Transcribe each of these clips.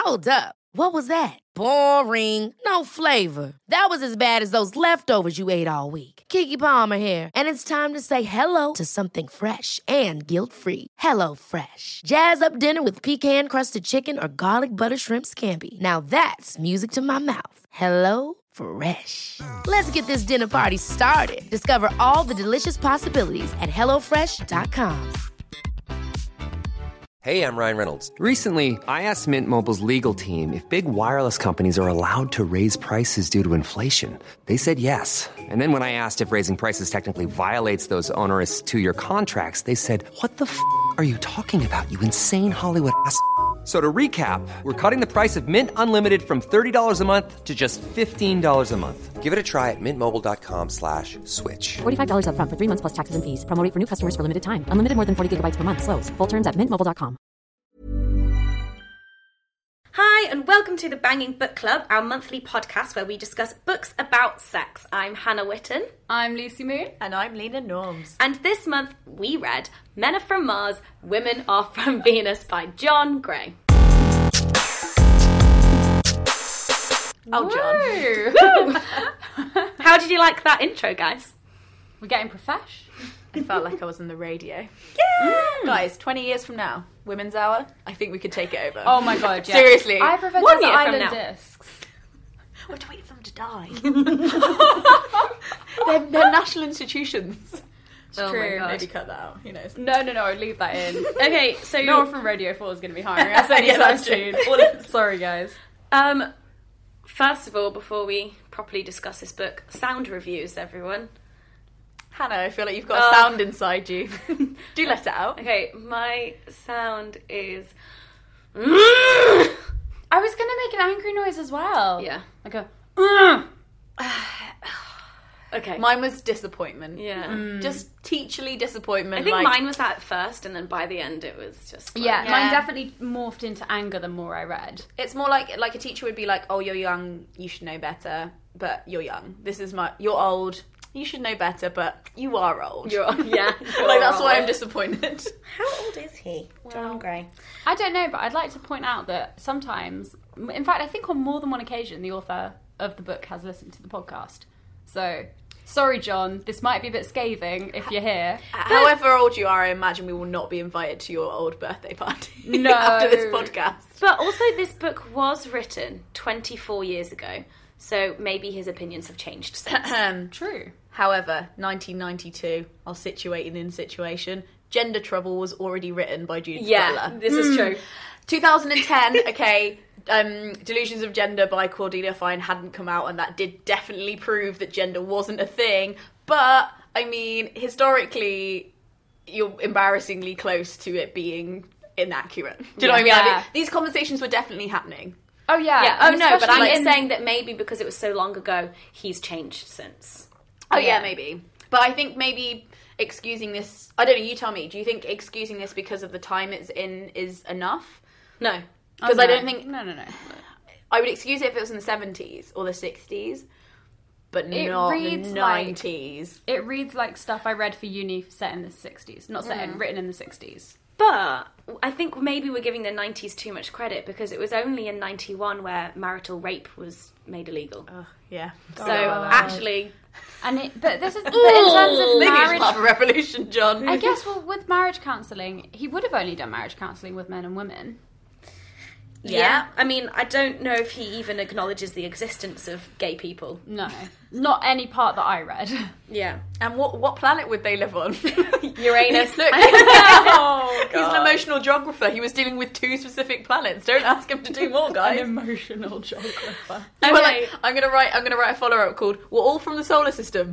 Hold up. What was that? Boring. No flavor. That was as bad as those leftovers you ate all week. Keke Palmer here, and it's time to say hello to something fresh and guilt-free. Hello Fresh. Jazz up dinner with pecan-crusted chicken or garlic butter shrimp scampi. Now that's music to my mouth. Hello Fresh. Let's get this dinner party started. Discover all the delicious possibilities at hellofresh.com. Hey, I'm Ryan Reynolds. Recently, I asked Mint Mobile's legal team if big wireless companies are allowed to raise prices due to inflation. They said yes. And then when I asked if raising prices technically violates those onerous two-year contracts, they said, "What the f*** are you talking about, you insane Hollywood ass?" So to recap, we're cutting the price of Mint Unlimited from $30 a month to just $15 a month. Give it a try at mintmobile.com/switch. $45 up front for 3 months plus taxes and fees. Promo rate for new customers for limited time. Unlimited more than 40 gigabytes per month. Slows full terms at mintmobile.com. Hi, and welcome to the Banging Book Club, our monthly podcast where we discuss books about sex. I'm Hannah Witten. I'm Lucy Moon. And I'm Lena Norms. And this month we read Men Are From Mars, Women Are From Venus by John Gray. Oh, John. How did you like that intro, guys? We're getting profesh. I felt like I was on the radio. Guys, 20 years from now, Women's Hour, I think we could take it over. Oh my god, yeah. Seriously. I prefer 1 Desert year from Island now. discs. We have to wait for them to die. they're national institutions. It's true. Maybe cut that out. Who knows? No, I'd leave that in. Okay, so No one from Radio 4 is going to be hiring us anytime that's soon. Sorry, guys. First of all, before we properly discuss this book, sound reviews, everyone. Hannah, I feel like you've got a sound inside you. Do let it out. Okay, my sound is... I was going to make an angry noise as well. Yeah. Like a... Okay. Mine was disappointment. Yeah. Just teacherly disappointment. I think mine was that at first, and then by the end it was just... like- Yeah, mine definitely morphed into anger the more I read. It's more like a teacher would be like, "Oh, you're young, you should know better, but you're young. You're old, you should know better, but you are old." Yeah. Like, that's why I'm disappointed. How old is he? John Gray. I don't know, but I'd like to point out that sometimes, in fact, I think on more than one occasion, the author of the book has listened to the podcast. So, sorry, John, this might be a bit scathing if you're here. However old you are, I imagine we will not be invited to your old birthday party No. after this podcast. But also, this book was written 24 years ago, so maybe his opinions have changed since. True. However, 1992, I'll situate in situation. Gender Trouble was already written by Judith Butler. This is true. 2010, okay, Delusions of Gender by Cordelia Fine hadn't come out, and that did definitely prove that gender wasn't a thing. But, I mean, historically, you're embarrassingly close to it being inaccurate. Do you know what I mean? Yeah. These conversations were definitely happening. Oh, yeah. Yeah. and Oh, no, but I'm especially just saying that maybe because it was so long ago, he's changed since. Oh, yeah, maybe. But I think maybe excusing this... I don't know, you tell me. Do you think excusing this because of the time it's in is enough? No. Because I don't think... No. I would excuse it if it was in the 70s or the 60s, but not the 90s. It reads like stuff I read for uni set in the 60s. Not set in, written in the 60s. But I think maybe we're giving the 90s too much credit because it was only in 91 where marital rape was made illegal. Yeah. So actually... But this is... But in terms of Maybe it's marriage... part of a revolution, John. I guess, well, with marriage counselling, he would have only done marriage counselling with men and women. Yeah. I mean, I don't know if he even acknowledges the existence of gay people. No. Not any part that I read. Yeah. And what planet would they live on? Uranus. Look, Oh, he's an emotional geographer. He was dealing with 2 specific planets. Don't ask him to do more, guys. An emotional geographer. You were like, I'm gonna write a follow-up called "We're all from the solar system."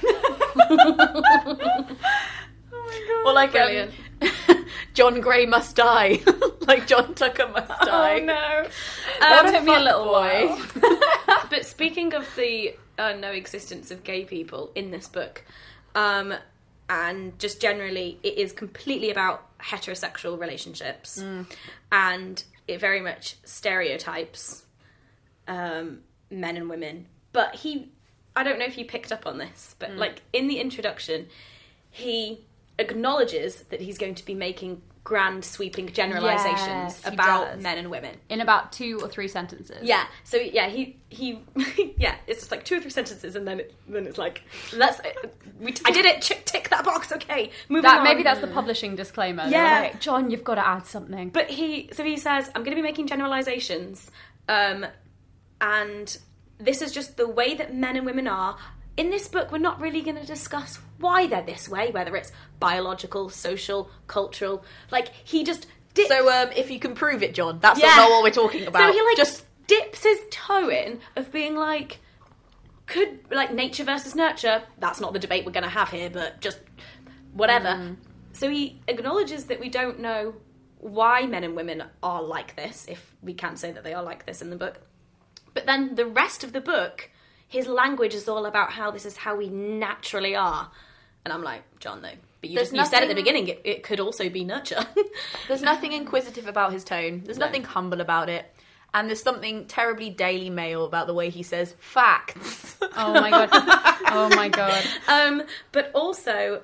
Oh my god! Or like Brilliant. John Gray must die, like John Tucker must die. Oh no! That took me a little while. But speaking of the no existence of gay people in this book, and just generally, it is completely about heterosexual relationships, and it very much stereotypes men and women. But I don't know if you picked up on this, but like in the introduction, he acknowledges that he's going to be making grand sweeping generalizations Yes, he about does. men and women. In about 2 or 3 sentences. Yeah. So yeah, he yeah, it's just like 2 or 3 sentences, and then it's like, I did it. Tick that box. Okay, moving on. Maybe that's the publishing disclaimer. They were Yeah. like, John, you've got to add something. But he says, I'm going to be making generalizations, and this is just the way that men and women are. In this book, we're not really going to discuss why they're this way, whether it's biological, social, cultural. Like, he just dips. So, if you can prove it, John, that's not what we're talking about. So he, like, just dips his toe in of being like, could, like, nature versus nurture, that's not the debate we're going to have here, but just whatever. So he acknowledges that we don't know why men and women are like this, if we can say that they are like this in the book. But then the rest of the book, his language is all about how this is how we naturally are. And I'm like, John, though. But you said at the beginning it could also be nurture. there's nothing inquisitive about his tone. There's nothing humble about it. And there's something terribly Daily Mail about the way he says facts. Oh my god. Oh my god. But also,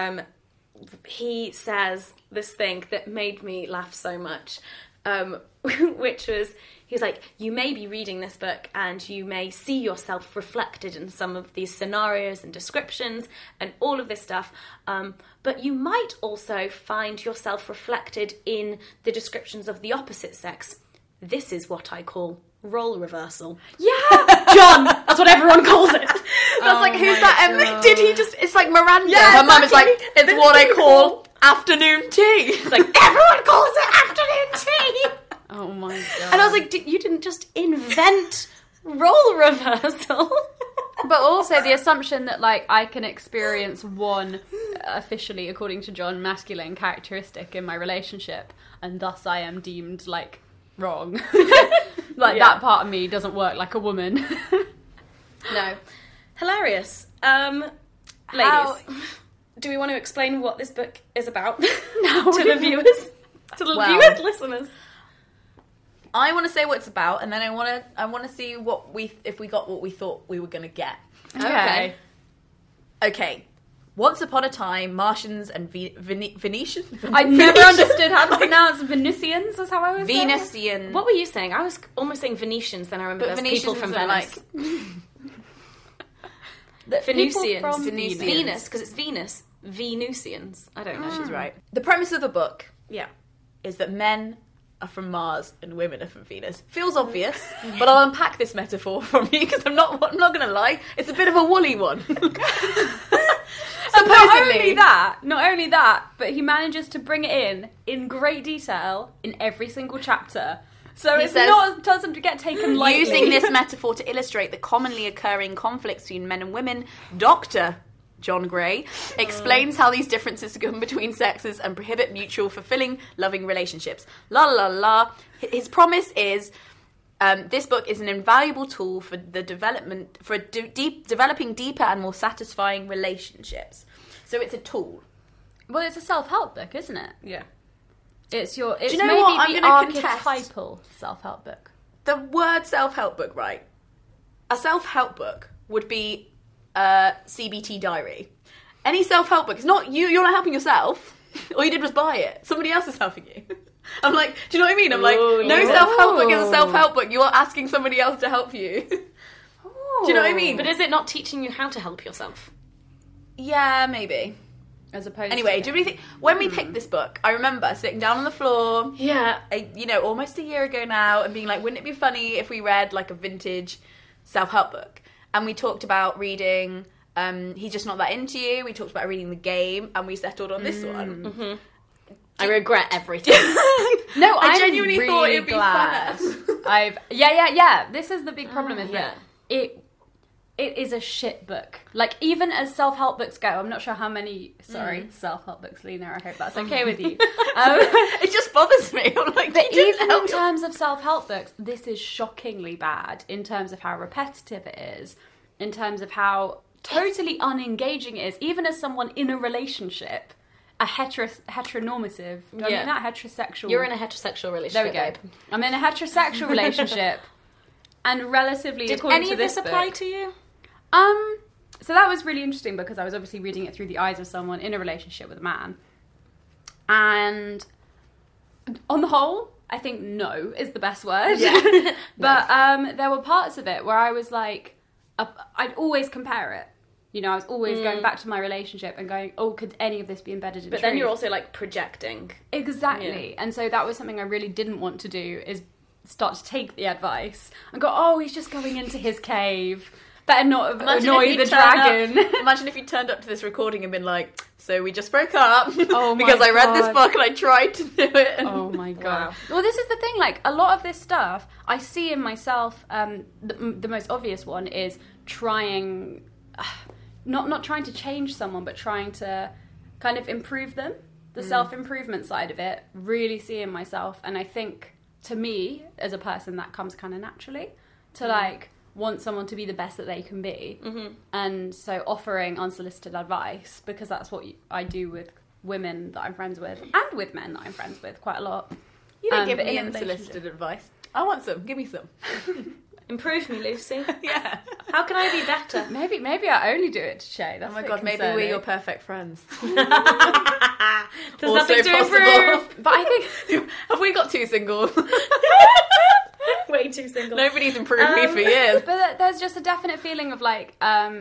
he says this thing that made me laugh so much, which was, he's like, you may be reading this book and you may see yourself reflected in some of these scenarios and descriptions and all of this stuff, but you might also find yourself reflected in the descriptions of the opposite sex. This is what I call role reversal. Yeah! John! That's what everyone calls it. That's like, who's that? And did he just... It's like Miranda. Yeah, her mum is like, exactly. it's what I call afternoon tea. It's like, everyone calls it afternoon tea! Oh my god. And I was like, you didn't just invent role reversal. But also the assumption that, like, I can experience one officially, according to John, masculine characteristic in my relationship, and thus I am deemed, like, wrong. Like, that part of me doesn't work like a woman. No. Hilarious. Ladies, do we want to explain what this book is about to the viewers? To the viewers, listeners? I want to say what it's about, and then I want to see if we got what we thought we were going to get. Okay. Once upon a time, Martians and Venetians. I never understood how to pronounce Venusians. Is how I was saying. Venetian. What were you saying? I was almost saying Venetians, then I remember But there's people from Venetians are Venice. Like, Venusians. from Venus, because it's Venus. Venusians. I don't know. She's right. The premise of the book Yeah. is that men are from Mars and women are from Venus. Feels obvious, but I'll unpack this metaphor from you because I'm not going to lie. It's a bit of a woolly one. And not only that, but he manages to bring it in great detail in every single chapter. So it doesn't get taken lightly. Using this metaphor to illustrate the commonly occurring conflicts between men and women, Dr. John Gray explains how these differences come between sexes and prohibit mutual, fulfilling, loving relationships. La la la. His promise is this book is an invaluable tool for the development developing deeper and more satisfying relationships. So it's a tool. Well, it's a self-help book, isn't it? Yeah. It's you know maybe what? I'm the gonna contest. archetypal self-help book. The word self-help book, right? A self-help book would be CBT diary. Any self-help book, it's not you, you're not helping yourself. All you did was buy it. Somebody else is helping you. I'm like, do you know what I mean? I'm like, no self-help book is a self-help book. You're asking somebody else to help you. Do you know what I mean? But is it not teaching you how to help yourself? Yeah, maybe. As opposed Anyway, to... do we think when we picked this book, I remember sitting down on the floor, Yeah. almost a year ago now, and being like, wouldn't it be funny if we read like a vintage self-help book? And we talked about reading He's Just Not That Into You. We talked about reading The Game, and we settled on this one. Mm-hmm. I regret everything. No, I I'm genuinely really thought it'd be glad. fun. Yeah. This is the big problem is yeah. that it is a shit book. Like, even as self-help books go, I'm not sure how many, self-help books, Lena, I hope that's okay with you. It just bothers me. I'm like, But even in terms of self-help books, this is shockingly bad in terms of how repetitive it is, in terms of how totally unengaging it is, even as someone in a relationship, a heteronormative, do I mean that? Heterosexual. You're in a heterosexual relationship. There we go. I'm in a heterosexual relationship, and relatively, Did according any to of this book, apply to you? So that was really interesting because I was obviously reading it through the eyes of someone in a relationship with a man. And on the whole, I think no is the best word. Yeah. But there were parts of it where I was like, I'd always compare it. You know, I was always going back to my relationship and going, oh, could any of this be embedded in But truth? then you're also like projecting. Exactly. And so that was something I really didn't want to do, is start to take the advice and go, oh, he's just going into his cave. Better not annoy the dragon. Imagine if you turned up to this recording and been like, so we just broke up Oh my because I read this God. book and I tried to do it. Oh my God. Wow. Well, this is the thing, like, a lot of this stuff I see in myself. The most obvious one is trying, not trying to change someone, but trying to kind of improve them. The self-improvement side of it, really see in myself. And I think, to me, as a person, that comes kind of naturally to, like, want someone to be the best that they can be. And so offering unsolicited advice, because that's what I do with women that I'm friends with, and with men that I'm friends with quite a lot. You didn't give but me in a unsolicited advice. I want some. Give me some. Improve me, Lucy. Yeah. How can I be better? Maybe I only do it to Shay. That's Oh my a bit God, maybe concerning. we're your perfect friends. There's Also nothing to possible. improve. But I think Have we got two single? Way too single. Nobody's improved me for years. But there's just a definite feeling of like,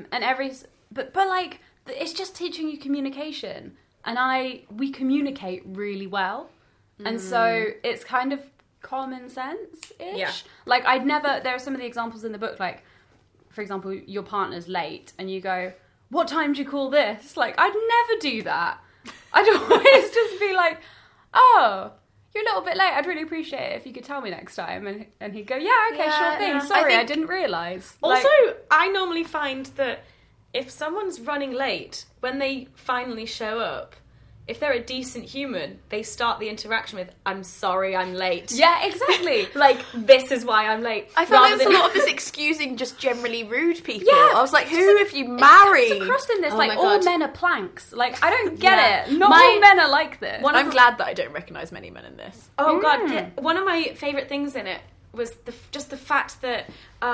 but like, it's just teaching you communication, and we communicate really well, and so it's kind of common sense-ish. Yeah. Like there are some of the examples in the book, like, for example, your partner's late, and you go, what time do you call this? Like, I'd never do that. I'd always just be like, oh, you're a little bit late. I'd really appreciate it if you could tell me next time. And he'd go, yeah, okay, sure thing. yeah. Sorry, I think- didn't realise. Also, Like, I normally find that if someone's running late, when they finally show up, if they're a decent human, they start the interaction with, I'm sorry I'm late. yeah, exactly. Like, this is why I'm late. I feel like rather there's a than- lot of this excusing just generally rude people. Yeah. I was like, who have you married? It's across in this, Oh like, my all God. men are planks. Like, I don't get Yeah. it. Not My- all men are like this. One of I'm glad that I don't recognise many men in this. Oh God! Yeah. One of my favourite things in it was just the fact that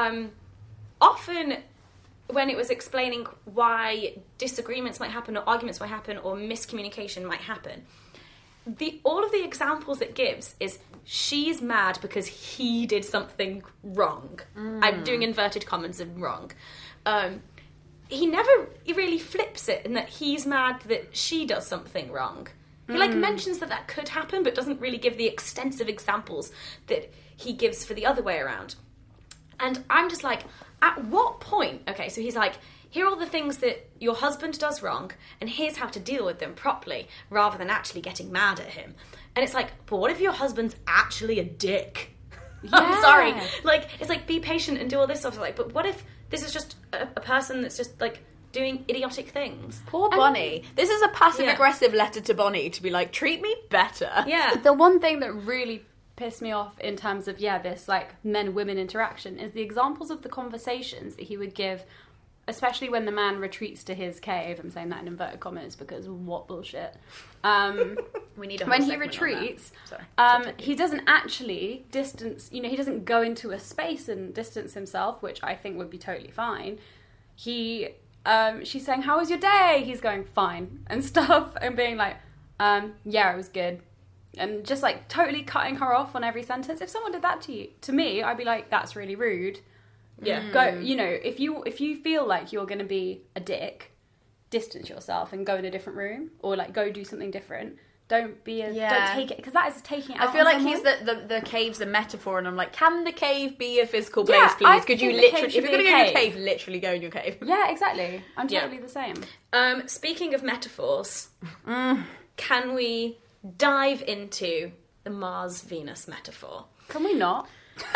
often when it was explaining why disagreements might happen, or arguments might happen, or miscommunication might happen, all of the examples it gives is she's mad because he did something wrong. I'm doing inverted commas of wrong. He never really flips it in that he's mad that she does something wrong. He mentions that could happen, but doesn't really give the extensive examples that he gives for the other way around. And I'm just like, at what point? Okay, so he's like, here are all the things that your husband does wrong, and here's how to deal with them properly, rather than actually getting mad at him. And it's like, but what if your husband's actually a dick? I'm Yeah. sorry. Like, it's like, be patient and do all this stuff. Like, but what if this is just a person that's just like doing idiotic things? Poor Bonnie. This is a passive-aggressive letter to Bonnie to be like, treat me better. Yeah. The one thing that really pissed me off in terms of, this, like, men-women interaction is the examples of the conversations that he would give, especially when the man retreats to his cave. I'm saying that in inverted commas because what bullshit. We need a whole When he segment on that. retreats, Sorry. he doesn't actually distance, he doesn't go into a space and distance himself, which I think would be totally fine. She's saying, how was your day? He's going, fine, and stuff, and being like, yeah, it was good. And just, like, totally cutting her off on every sentence. If someone did that to me, I'd be like, that's really rude. Yeah. Go, if you feel like you're going to be a dick, distance yourself and go in a different room, or, like, go do something different. Don't don't take it, because that is taking it out I feel on like someone. he's the cave's a metaphor, and I'm like, can the cave be a physical place, Yeah, please? I Could you think the literally, cave if should you're be going to a go in your cave. cave, literally go in your cave? Yeah, exactly. I'm Yeah. totally the same. Speaking of metaphors, can we dive into the Mars-Venus metaphor? Can we not?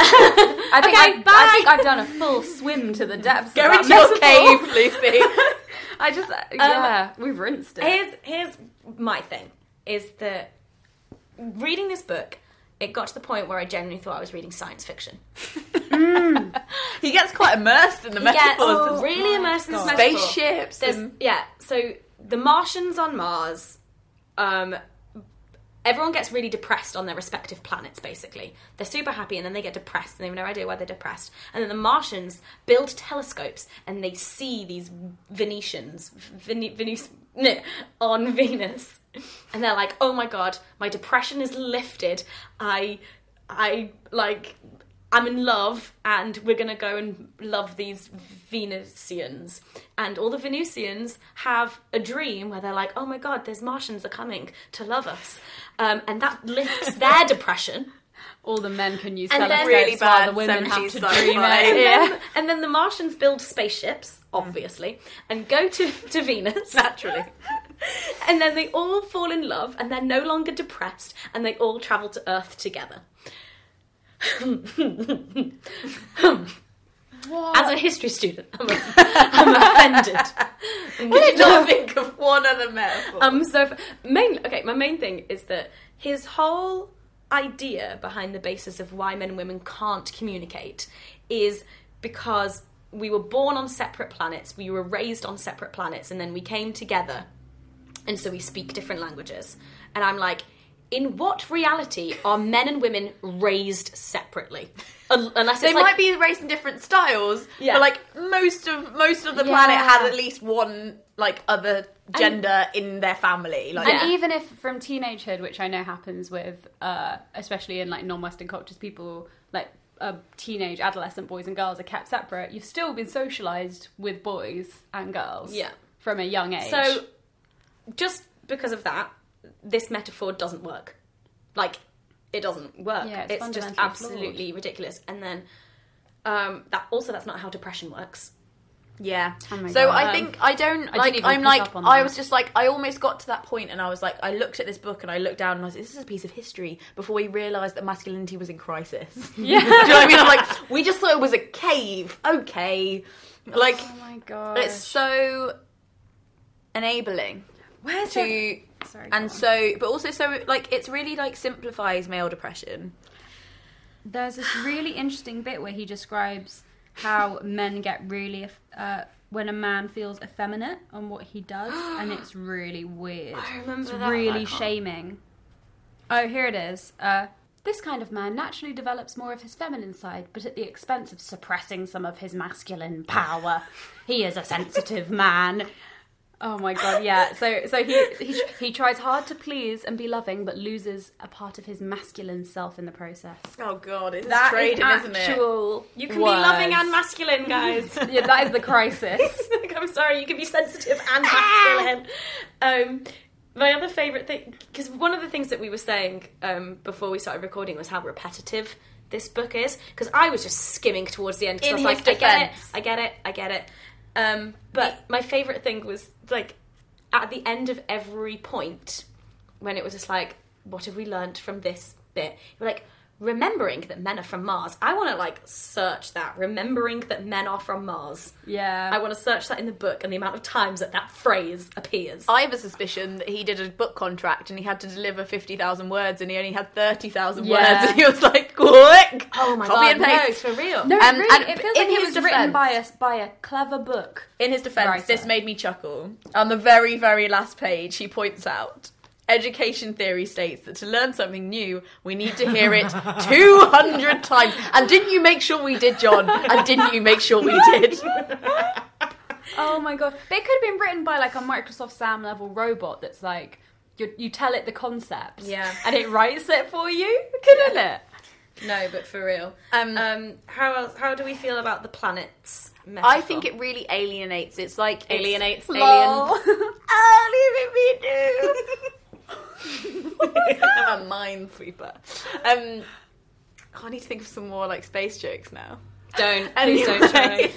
I think I've done a full swim to the depths. Go of that into your metaphor. cave, Lucy. We've rinsed it. Here's my thing, is that reading this book, it got to the point where I genuinely thought I was reading science fiction. He gets quite immersed in the metaphors. Really immersed in this metaphor. Spaceships. There's- yeah, so the Martians on Mars, everyone gets really depressed on their respective planets, basically. They're super happy, and then they get depressed, and they have no idea why they're depressed. And then the Martians build telescopes, and they see these Venetians on Venus, And they're like, oh my god, my depression is lifted. I'm in love, and we're going to go and love these Venusians. And all the Venusians have a dream where they're like, oh my god, these Martians are coming to love us. And that lifts their depression. All the men can use And then telescopes really while bad the women have 70s to sci-fi. dream And, it. and then the Martians build spaceships, obviously, and go to Venus. Naturally. And then they all fall in love, and they're no longer depressed, and they all travel to Earth together. As a history student, I'm offended. I did not think of one other metaphor. My main thing is that his whole idea behind the basis of why men and women can't communicate is because we were born on separate planets, we were raised on separate planets, and then we came together, and so we speak different languages. And I'm like, in what reality are men and women raised separately? Unless They it's like, might be raised in different styles, Yeah. but like most of the planet had at least one like other gender in their family. Like, And even if from teenagehood, which I know happens with, especially in like non-Western cultures, people like teenage, adolescent boys and girls are kept separate. You've still been socialised with boys and girls, from a young age. So, just because of that, this metaphor doesn't work. Like, it doesn't work. Yeah, it's just fundamentally absolutely flawed. ridiculous. And then, that's not how depression works. yeah. Oh my So God. I think I don't didn't like. even I'm pick like. up on I that. was just like. I almost got to that point, and I was like. I looked at this book, and I looked down, and I was like, "This is a piece of history." Before we realised that masculinity was in crisis. Yeah. Do you know what I mean? I'm like, we just thought it was a cave. Okay. Like, oh my god, it's so enabling. where's to Sorry, and go on. so, but also so like it's really like simplifies male depression. There's this really interesting bit where he describes how men get really when a man feels effeminate on what he does, and it's really weird. I remember it's that, really I can't- shaming. Oh, here it is. This kind of man naturally develops more of his feminine side, but at the expense of suppressing some of his masculine power. He is a sensitive man. Oh my god, yeah. So he tries hard to please and be loving, but loses a part of his masculine self in the process. Oh god, it's That trading, is isn't it? actual. You can be loving and words. masculine, guys. Yeah, that is the crisis. I'm sorry, you can be sensitive and masculine. My other favourite thing, because one of the things that we were saying before we started recording was how repetitive this book is, because I was just skimming towards the end, because I was his like, defence. I get it. But my favourite thing was, like, at the end of every point, when it was just like, what have we learnt from this bit? You're like, remembering that men are from Mars. I want to, like, search that. Remembering that men are from Mars. Yeah. I want to search that in the book and the amount of times that phrase appears. I have a suspicion that he did a book contract and he had to deliver 50,000 words and he only had 30,000 Yeah. words and he was like, quick! Oh my Copy god, and paste. no, for real. No, And- really, and it feels in like it his was written defence- by a clever book. In his defence, Writer. this made me chuckle. On the very, very last page, he points out, education theory states that to learn something new, we need to hear it 200 times. And didn't you make sure we did, John? And didn't you make sure we did? Oh my god. But it could have been written by like a Microsoft Sam level robot that's like, you tell it the concept. Yeah. And it writes it for you, couldn't it? No, but for real. How do we feel about the planets metaphor? I think it really alienates. It's like... alienates Lol. aliens. Leave me do. I'm a minesweeper. I need to think of some more like space jokes now. Don't. Please don't show me.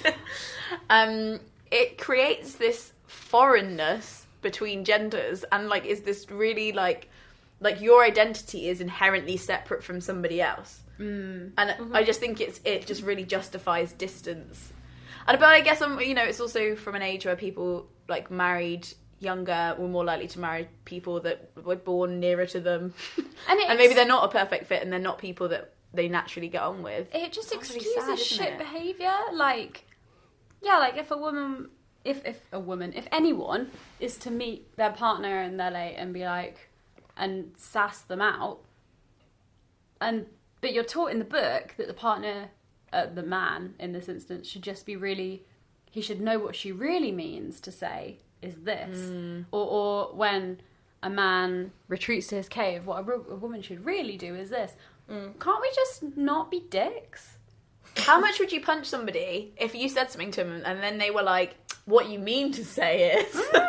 It creates this foreignness between genders, and like is this really like your identity is inherently separate from somebody else, and I just think it just really justifies distance. And but I guess it's also from an age where people like married younger were more likely to marry people that were born nearer to them, And maybe they're not a perfect fit, and they're not people that they naturally get on with. It just Sounds really excuses sad, isn't shit it? behaviour. Like, yeah, like if anyone is to meet their partner in their late and be like, and sass them out, but you're taught in the book that the partner, the man in this instance, should just be he should know what she really means to say is this. Or when a man retreats to his cave, what a woman should really do is this. Can't we just not be dicks? How much would you punch somebody if you said something to them and then they were like, what you mean to say is...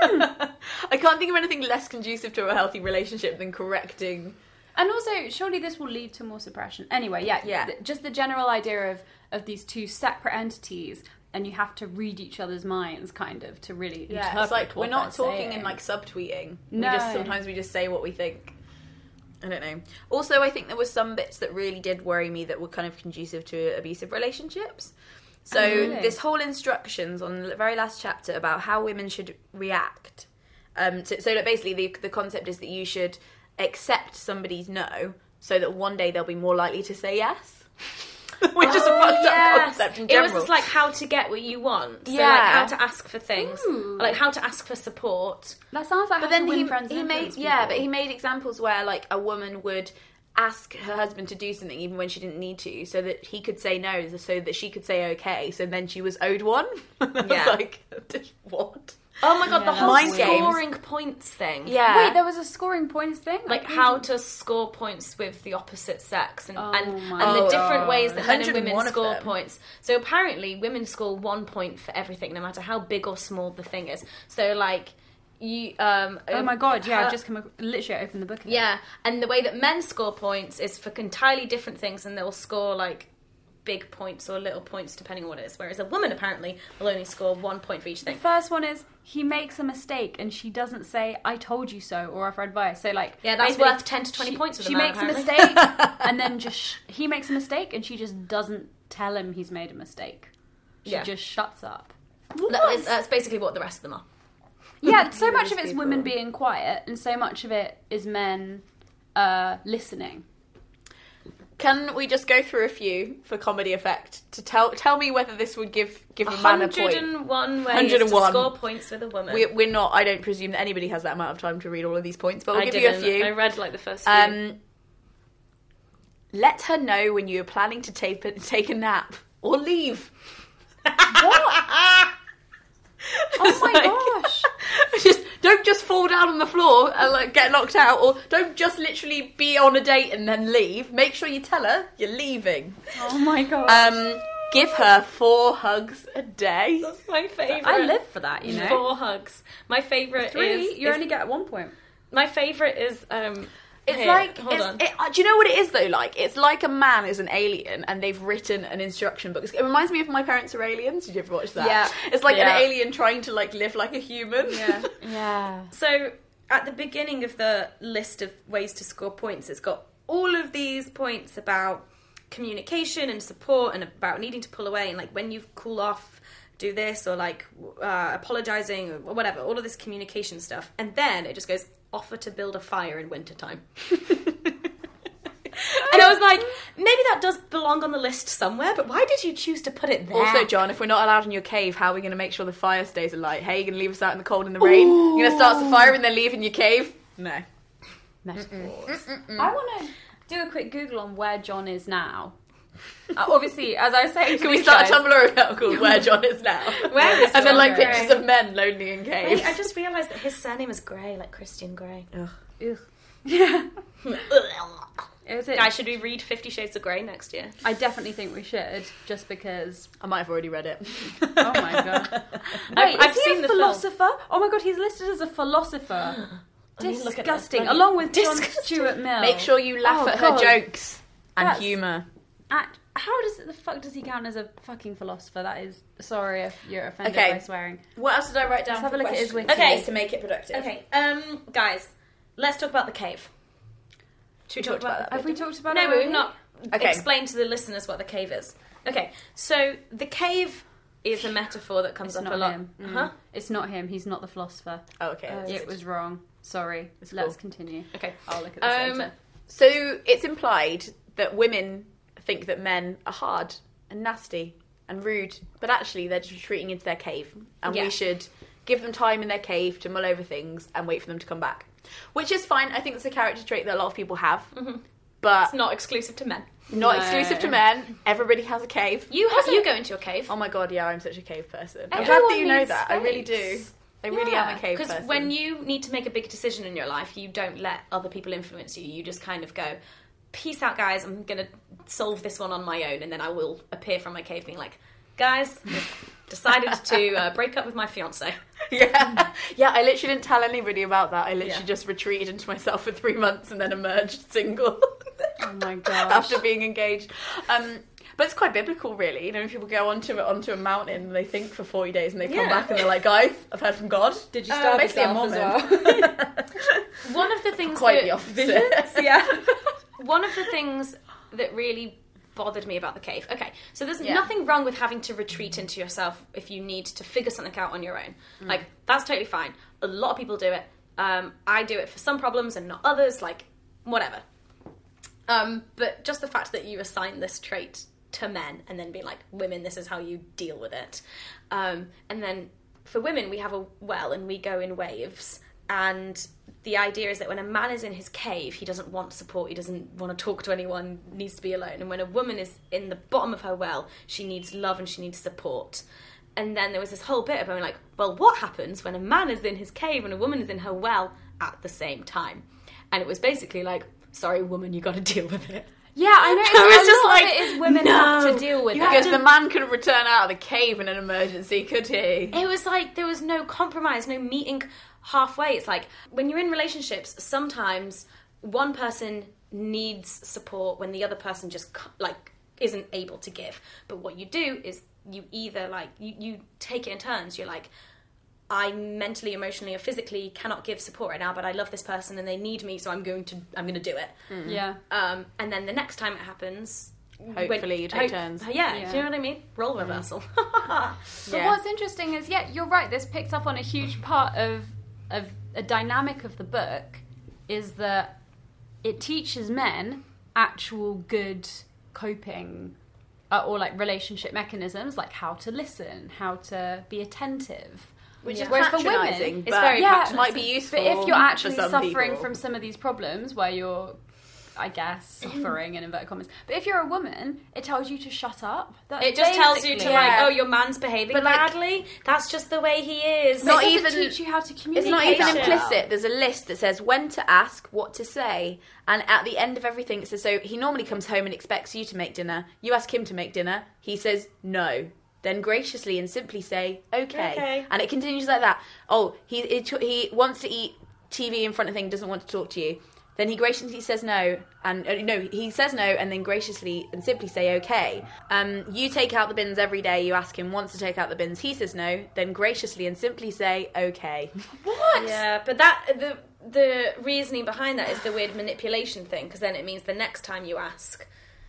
I can't think of anything less conducive to a healthy relationship than correcting... And also, surely this will lead to more suppression. Anyway, yeah. Just the general idea of these two separate entities, and you have to read each other's minds, kind of, to really interpret it's like, what we're not they're talking saying. in, like, subtweeting. No. Sometimes we just say what we think. I don't know. Also, I think there were some bits that really did worry me that were kind of conducive to abusive relationships. So this whole instructions on the very last chapter about how women should react. So that basically the concept is that you should accept somebody's no so that one day they'll be more likely to say yes. Which is a fucked up concept in general. It was just like how to get what you want. So Yeah. like how to ask for things. Like how to ask for support. That sounds like But how then to win he friends and made influence people. but he made examples where like a woman would ask her husband to do something even when she didn't need to, so that he could say no, so that she could say okay. So then she was owed one. I was like, what? Oh my god, the whole Mind games. scoring points thing. Yeah. Wait, there was a scoring points thing? Like how to score points with the opposite sex and my the different ways that men and 101 women of score them. points. So apparently women score 1 point for everything, no matter how big or small the thing is. So like you Oh my god, yeah, I've just literally opened the book again. yeah, and the way that men score points is for entirely different things, and they'll score like big points or little points depending on what it is, whereas a woman apparently will only score 1 point for each The thing. first one is he makes a mistake and she doesn't say I told you so or offer advice. So like Yeah, that's basically, worth 10 to 20 points with She a man, makes a apparently. mistake and then he makes a mistake and she just doesn't tell him he's made a mistake. She just shuts up. That's basically what the rest of them are. Yeah, so much of it's women being quiet and so much of it is men listening. Can we just go through a few for comedy effect to tell me whether this would give a man a point? 101 ways 101. to score points with a woman. We're not. I don't presume that anybody has that amount of time to read all of these points, but we'll I give you a didn't. few. I read like the first few. Let her know when you are planning to take a nap or leave. Oh my gosh. Don't just fall down on the floor and like get knocked out, or don't just literally be on a date and then leave. Make sure you tell her you're leaving. Oh my god. Give her 4 hugs a day. That's my favourite. I live for that, you know. 4 hugs. My favourite 3, is... you only get 1 point. My favourite is... It's here, like, hold on. do you know what it is though? Like, it's like a man is an alien and they've written an instruction book. It reminds me of My Parents Are Aliens. Did you ever watch that? Yeah. It's like Yeah. an alien trying to like live like a human. Yeah. Yeah. So, at the beginning of the list of ways to score points, it's got all of these points about communication and support and about needing to pull away and like when you cool off, do this, or like apologising or whatever, all of this communication stuff. And then it just goes, offer to build a fire in wintertime. And I was like, maybe that does belong on the list somewhere, but why did you choose to put it there? Also, John, if we're not allowed in your cave, how are we going to make sure the fire stays alight? Hey, you're going to leave us out in the cold and the rain? You're going to start the fire and then leave in your cave? No. Metaphors. I want to do a quick Google on where John is now. Obviously, as I say, Can we start a Tumblr account called Where John Is Now? Where is and then like John Gray? pictures of men lonely in caves. Wait, I just realised that his surname is Grey, like Christian Grey. Ugh. Yeah. Is it? Guys, should we read 50 Shades of Grey next year? I definitely think we should, just because. I might have already read it. Oh my god! Wait, I've is he seen a the philosopher? Oh my god, he's listed as a philosopher. me look at Disgusting. that. Along with John Disgusting. Stuart Mill. Make sure you laugh Oh, at her God. jokes and That's- humour. How the fuck does he count as a fucking philosopher? That is, sorry if you're offended Okay. by swearing. What else did I write down? Let's have a look at his wiki. Okay. to make it productive. Okay, guys, let's talk about the cave. Should we talk about that? Have we talked about it? No, but already? we've not Okay. explained to the listeners what the cave is. Okay, so the cave is a metaphor that comes It's up not a lot. him. Huh? It's not him. He's not the philosopher. Oh, okay. It was wrong. Sorry. It's Let's cool. continue. Okay. I'll look at this later. So it's implied that women think that men are hard and nasty and rude, but actually they're just retreating into their cave, and Yeah. we should give them time in their cave to mull over things and wait for them to come back. Which is fine. I think it's a character trait that a lot of people have, but It's not exclusive to men. not No. exclusive to men. Everybody has a cave. You go into your cave. Oh my god, yeah, I'm such a cave person. I'm Everyone glad that you know needs that. I really do. space. I really am a cave Because person. when you need to make a big decision in your life, you don't let other people influence you. You just kind of go, peace out, guys. I'm going to solve this one on my own. And then I will appear from my cave being like, guys, I've decided to break up with my fiancé. Yeah, I literally didn't tell anybody about that. I literally just retreated into myself for 3 months and then emerged single. Oh my gosh. After being engaged. But it's quite biblical, really. You know, people go onto a mountain and they think for 40 days and they come back and they're like, guys, I've heard from God. Did you starve basically a yourself Mormon. as well? One of the things Quite that... the opposite. Yeah. One of the things that really bothered me about the cave. Okay, so there's nothing wrong with having to retreat into yourself if you need to figure something out on your own. Like, that's totally fine. A lot of people do it. I do it for some problems and not others, like, whatever. But just the fact that you assign this trait to men and then be like, women, this is how you deal with it. And then for women, we have a well and we go in waves. And the idea is that when a man is in his cave, he doesn't want support, he doesn't want to talk to anyone, needs to be alone. And when a woman is in the bottom of her well, she needs love and she needs support. And then there was this whole bit about like, well, what happens when a man is in his cave and a woman is in her well at the same time? And it was basically like, sorry, woman, you got to deal with it. Yeah, I know. It's just like, it is women have to deal with it. Because the man couldn't return out of the cave in an emergency, could he? It was like there was no compromise, no meeting halfway. It's like when you're in relationships, sometimes one person needs support when the other person just like isn't able to give. But what you do is you either like you take it in turns. You're like, I mentally, emotionally, or physically cannot give support right now, but I love this person and they need me, so I'm going to do it. Yeah. And then the next time it happens, Hopefully you take turns. Yeah, do you know what I mean? Role reversal. But what's interesting is, you're right, this picks up on a huge part of a dynamic of the book, is that it teaches men actual good coping or like relationship mechanisms, like how to listen, how to be attentive. Which is Whereas for women, patronising, it's but very it might be useful. But if you're actually for some suffering people. from some of these problems where you're, I guess, suffering in inverted commas. But if you're a woman, it tells you to shut up. It just tells you to basically- like, oh, your man's behaving But, like, badly. That's just the way he is. But not it doesn't even- teach you how to It's communicate. not even Communication. implicit. There's a list that says when to ask, what to say, and at the end of everything it says, so he normally comes home and expects you to make dinner. You ask him to make dinner. He says no. Then graciously and simply say, okay. And it continues like that. Oh, he wants to eat TV in front of thing, doesn't want to talk to you. Then he graciously says no, and he says no, and then graciously and simply say okay. You take out the bins every day. You ask him wants to take out the bins. He says no. Then graciously and simply say okay. What? Yeah, but that the reasoning behind that is the weird manipulation thing, because then it means the next time you ask,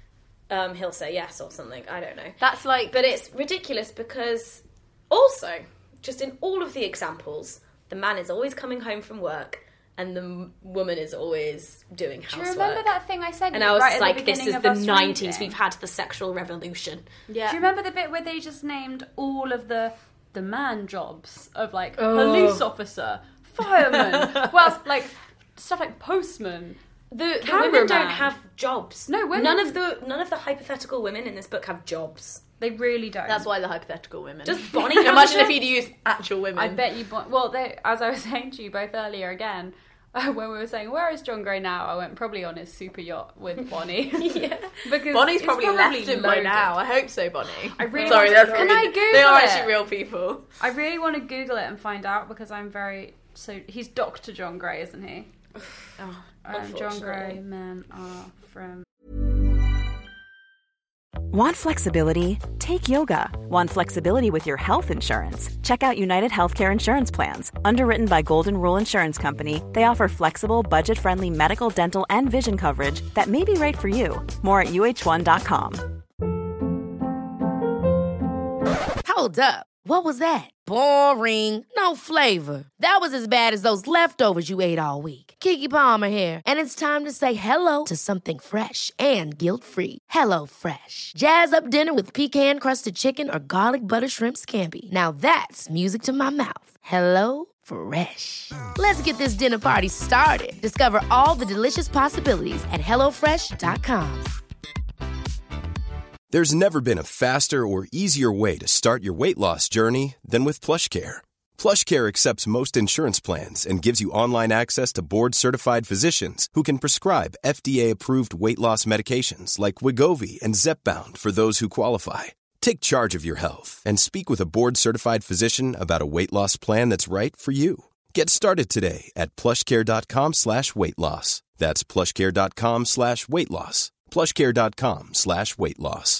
he'll say yes or something. I don't know. That's like, But it's ridiculous because also, just in all of the examples, the man is always coming home from work and the woman is always doing housework. Do you remember that thing I said? And I was right at the like, this beginning is of the us 90s. reading? We've had the sexual revolution. yeah. Do you remember the bit where they just named all of the man jobs of like police officer, fireman, well, like stuff like postman. The women Cameraman. don't have jobs. No, women- None of the hypothetical women in this book have jobs. They really don't. That's why the hypothetical women. Does Bonnie have Imagine a if he'd used actual women. I bet you. Well, as I was saying to you both earlier again, when we were saying where is John Grey now, I went probably on his super yacht with Bonnie. Yeah. Because Bonnie's it's probably left him by loaded. now. I hope so, Bonnie. I really Sorry, want to- that's Can really, I Google they are it? actually real people. I really want to Google it and find out because I'm very. So he's Dr. John Grey, isn't he? John Grey, men are from. Want flexibility? Take yoga. Want flexibility with your health insurance? Check out United Healthcare Insurance Plans. Underwritten by Golden Rule Insurance Company, they offer flexible, budget-friendly medical, dental, and vision coverage that may be right for you. More at uh1.com. Hold up. What was that? Boring. No flavor. That was as bad as those leftovers you ate all week. Keke Palmer here, and it's time to say hello to something fresh and guilt-free. Hello Fresh. Jazz up dinner with pecan-crusted chicken or garlic butter shrimp scampi. Now that's music to my mouth. Hello Fresh. Let's get this dinner party started. Discover all the delicious possibilities at hellofresh.com. There's never been a faster or easier way to start your weight loss journey than with PlushCare. PlushCare accepts most insurance plans and gives you online access to board-certified physicians who can prescribe FDA-approved weight loss medications like Wegovy and Zepbound for those who qualify. Take charge of your health and speak with a board-certified physician about a weight loss plan that's right for you. Get started today at plushcare.com/weight-loss. That's plushcare.com/weight-loss. plushcare.com/weight-loss.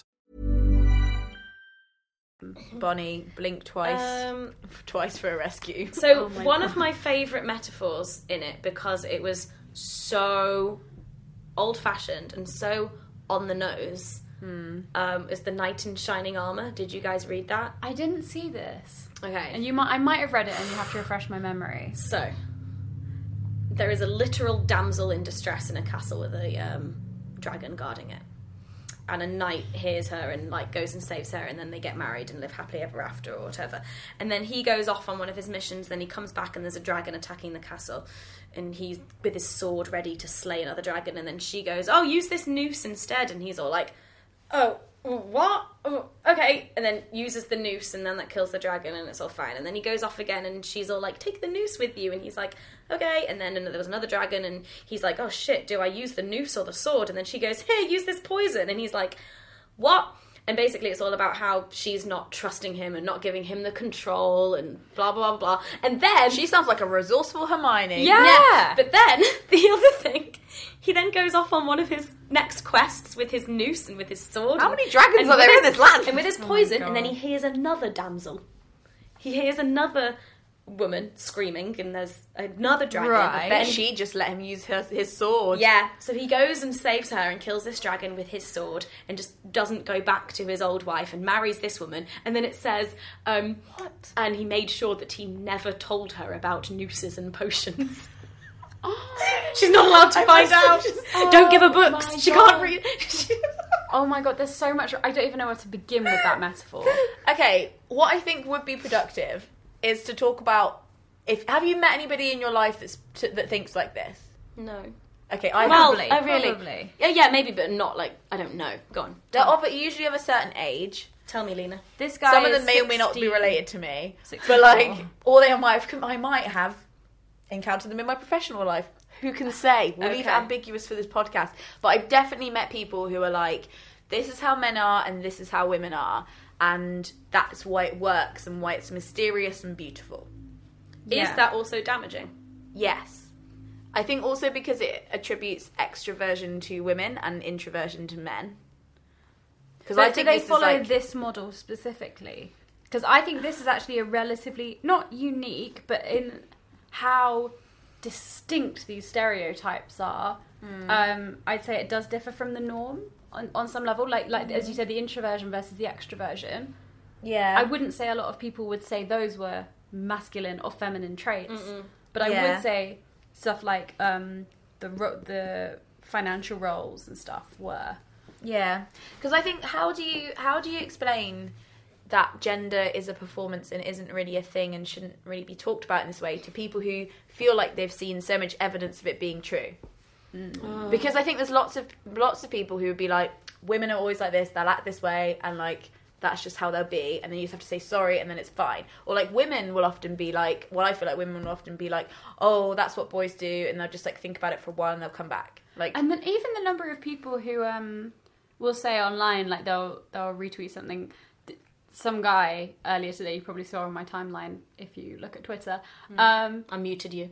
Bonnie, blink twice. Twice for a rescue. So one of my favourite metaphors in it, because it was so old-fashioned and so on the nose, is the knight in shining armour. Did you guys read that? I didn't see this. Okay. And I might have read it, and you have to refresh my memory. So, there is a literal damsel in distress in a castle with a dragon guarding it. And a knight hears her and goes and saves her, and then they get married and live happily ever after or whatever. And then he goes off on one of his missions, then he comes back and there's a dragon attacking the castle, and he's with his sword ready to slay another dragon, and then she goes, "Oh, use this noose instead," and he's all like, "Oh, what? Oh, okay," and then uses the noose, and then that kills the dragon, and it's all fine. And then he goes off again, and she's all like, "Take the noose with you," and he's like, "Okay," and then there was another dragon, and he's like, "Oh shit, do I use the noose or the sword?" And then she goes, "Here, use this poison," and he's like, "What?" And basically it's all about how she's not trusting him and not giving him the control and blah, blah, blah, blah. And then... She sounds like a resourceful Hermione. Yeah! But then, the other thing, he then goes off on one of his next quests with his noose and with his sword. How many dragons are there in this land? And with his poison, and then he hears another damsel. He hears another woman screaming, and there's another dragon. Right. I bet she just let him use his sword. Yeah, so he goes and saves her and kills this dragon with his sword and just doesn't go back to his old wife and marries this woman. And then it says, what? And he made sure that he never told her about nooses and potions. She's not allowed to find out. Don't give her books. She can't read. Oh my god, there's so much. I don't even know where to begin with that metaphor. Okay, what I think would be productive is to talk about have you met anybody in your life that thinks like this? No. Okay, Probably. Really? Yeah, maybe, but not I don't know. Go on. They're usually of a certain age. Tell me, Lena. This guy. Some of them may or may not be related to me, but or I might have encountered them in my professional life. Who can say? We'll leave it ambiguous for this podcast. But I've definitely met people who are like, this is how men are and this is how women are. And that's why it works and why it's mysterious and beautiful. Is that also damaging? Yes. I think also because it attributes extroversion to women and introversion to men. Because I think they follow this model specifically. Because I think this is actually a relatively, not unique, but in how distinct these stereotypes are, I'd say it does differ from the norm. On some level, like as you said, the introversion versus the extroversion. Yeah. I wouldn't say a lot of people would say those were masculine or feminine traits, but I would say stuff like the financial roles and stuff were. Yeah, because I think how do you explain that gender is a performance and isn't really a thing and shouldn't really be talked about in this way to people who feel like they've seen so much evidence of it being true? Because I think there's lots of people who would be like, women are always like this, they'll act this way, and that's just how they'll be, and then you just have to say sorry and then it's fine. Or women will often be like, I feel like women will often be like, oh, that's what boys do, and they'll just think about it for a while and they'll come back. And then even the number of people who will say online, they'll retweet something. Some guy earlier today, you probably saw on my timeline if you look at Twitter. I muted you.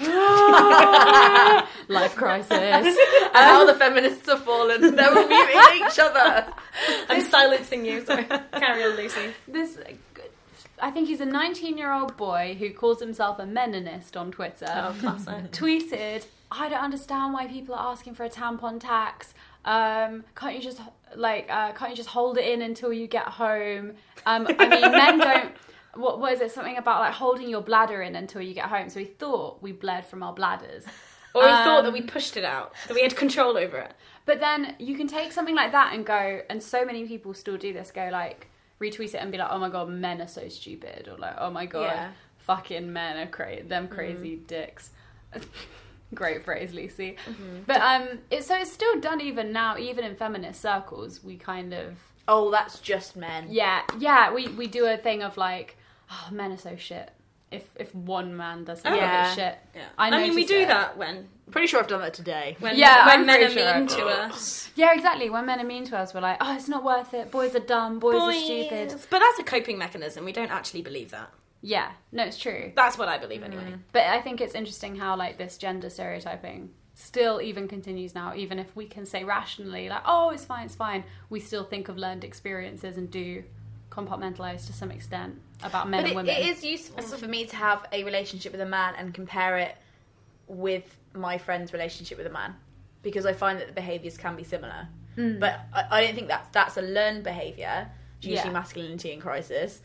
Life crisis. And how the feminists have fallen. They're all muting each other. I'm silencing you, so carry on, Lucy. I think he's a 19-year-old boy wwho calls himself a meninist on Twitter. Oh, classic. Tweeted, I don't understand why people are asking for a tampon tax. Can't you just hold it in until you get home? I mean, men don't. What is it? Something about holding your bladder in until you get home. So he thought we bled from our bladders. Or he thought that we pushed it out, that we had control over it. But then you can take something like that and go, and so many people still do this, go retweet it and be like, oh my god, men are so stupid. Or oh my god, fucking men are crazy dicks. Great phrase, Lucy. But it's still done even now, even in feminist circles, we kind of... Oh, that's just men. Yeah, we do a thing of oh, men are so shit. if one man does Oh, a yeah. bit shit. Yeah. I mean, we notice do it. that when Pretty sure I've done that today. when Yeah, I'm men are pretty sure. mean to us. Yeah, exactly. When men are mean to us, we're like, oh, it's not worth it. Boys are dumb. Boys are stupid. But that's a coping mechanism. We don't actually believe that. Yeah, no, it's true. That's what I believe anyway. But I think it's interesting how like this gender stereotyping still even continues now, even if we can say rationally like, oh, it's fine, we still think of learned experiences and do compartmentalize to some extent about men But and women. it is useful for me to have a relationship with a man and compare it with my friend's relationship with a man, because I find that the behaviours can be similar. But I don't think that's a learned behaviour. It's usually Yeah. masculinity in crisis.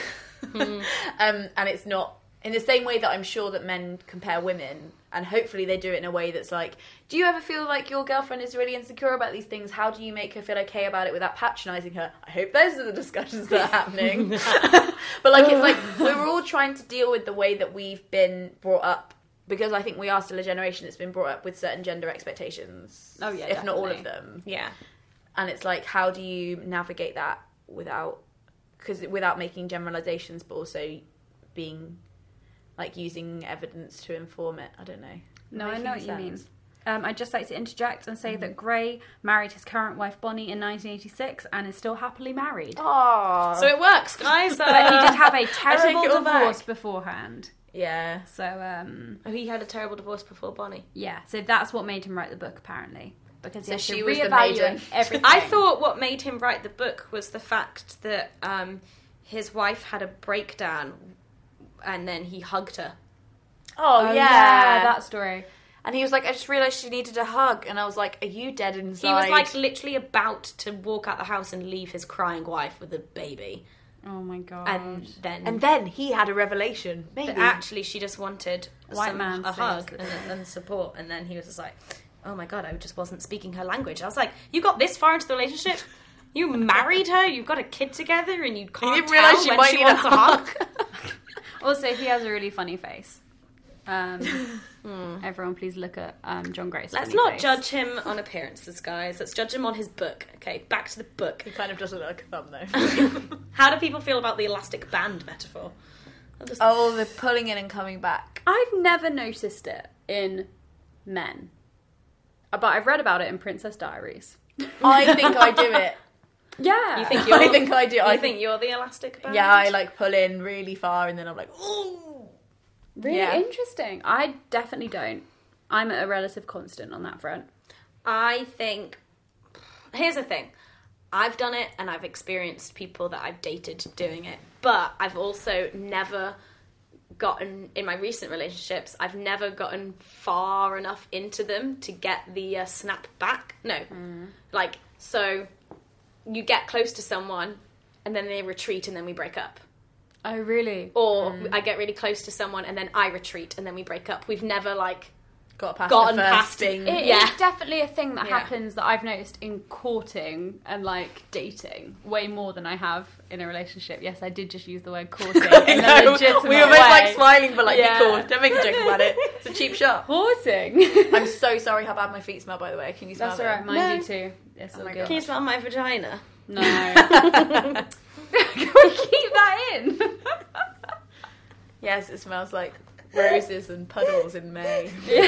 And it's not in the same way that I'm sure that men compare women, and hopefully they do it in a way that's like, do you ever feel like your girlfriend is really insecure about these things? How do you make her feel okay about it without patronising her? I hope those are the discussions that are happening. But like, it's like we're all trying to deal with the way that we've been brought up, because I think we are still a generation that's been brought up with certain gender expectations. Oh, yeah, if not all of definitely. them. Yeah. And it's like, how do you navigate that without making generalizations, but also being like using evidence to inform it? I don't know. No, I Making know what you sense? mean. I'd just like to interject and say that Gray married his current wife Bonnie in 1986 and is still happily married. Oh, So it works, guys. But he did have a take terrible it all divorce back. beforehand. yeah. So, He had a terrible divorce before Bonnie. yeah. So that's what made him write the book, apparently. Because he So has she to was the reevaluate maiden. everything. I thought what made him write the book was the fact that his wife had a breakdown and then he hugged her. Oh, yeah, that story. And he was like, I just realised she needed a hug. And I was like, are you dead inside? He was like literally about to walk out the house and leave his crying wife with a baby. Oh my god. And and then he had a revelation. Maybe. that actually she just wanted White man a says hug that- and support. And then he was just like, oh my god, I just wasn't speaking her language. I was like, you got this far into the relationship? You married her, you've got a kid together, and you can't didn't tell realise she when might she need a wants a hug? Also, he has a really funny face. Everyone, please look at John Gray's. Let's funny not face. judge him on appearances, guys. Let's judge him on his book. Okay, back to the book. He kind of doesn't look like a thumb, though. How do people feel about the elastic band metaphor? Oh, the pulling in and coming back. I've never noticed it in men, but I've read about it in Princess Diaries. I think I do it. Yeah, You think I think I do. You I think you're the elastic band? Yeah, I like pull in really far and then I'm like, ooh. really Yeah. interesting. I definitely don't. I'm at a relative constant on that front. I think... Here's the thing. I've done it and I've experienced people that I've dated doing it. But I've also never gotten... In my recent relationships, I've never gotten far enough into them to get the snap back. No. Like, so you get close to someone and then they retreat and then we break up. Oh, really? Or I get really close to someone and then I retreat and then we break up. We've never, like... Gotten gotten the first past thing. It Yeah. is definitely a thing that Yeah. happens that I've noticed in courting and like dating way more than I have in a relationship. Yes, I did just use the word courting in a No, legitimate we were both way. like smiling, but like, Yeah. be cool. Don't make a joke about it. It's a cheap shot. Courting. I'm so sorry how bad my feet smell, by the way. Can you smell That's them? alright, mine do too. It's all my good. Can you smell my vagina? No. Can we keep that in? Yes, it smells like roses and puddles in May.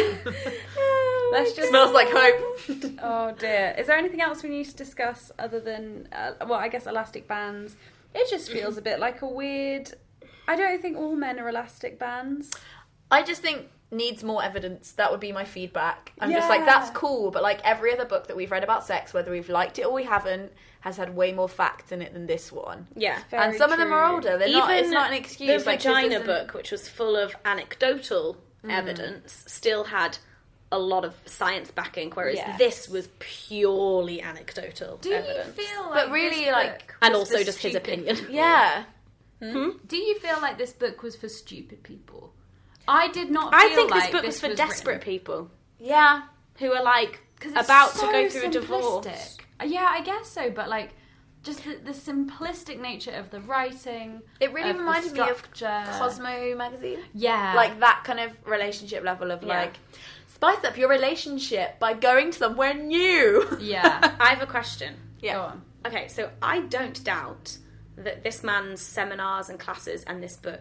Let's just. Smells like hope. Oh dear. Is there anything else we need to discuss other than, well, I guess elastic bands? It just feels a bit like a weird. I don't think all men are elastic bands. I just think needs more evidence. That would be my feedback. I'm just like, Yeah. that's cool, but like every other book that we've read about sex, whether we've liked it or we haven't, has had way more facts in it than this one. Yeah. And some of them are older. They're not, it's not an excuse. The like, this vagina isn't- book, which was full of anecdotal evidence, still had a lot of science backing, whereas Yes. this was purely anecdotal Do evidence. you feel like But really, this like... book And was also for just his stupid opinion. people? Yeah. Do you feel like this book was for stupid people? I did not feel I think like this book was for desperate written- people Yeah. who are like 'Cause it's about so to go through a divorce. simplistic. Yeah, I guess so, but like just the simplistic nature of the writing. It really of the reminded me of structure. Cosmo magazine. Yeah. Like that kind of relationship level of Yeah. like, spice up your relationship by going somewhere new. Yeah. I have a question. Yeah. Go on. Okay, so I don't doubt that this man's seminars and classes and this book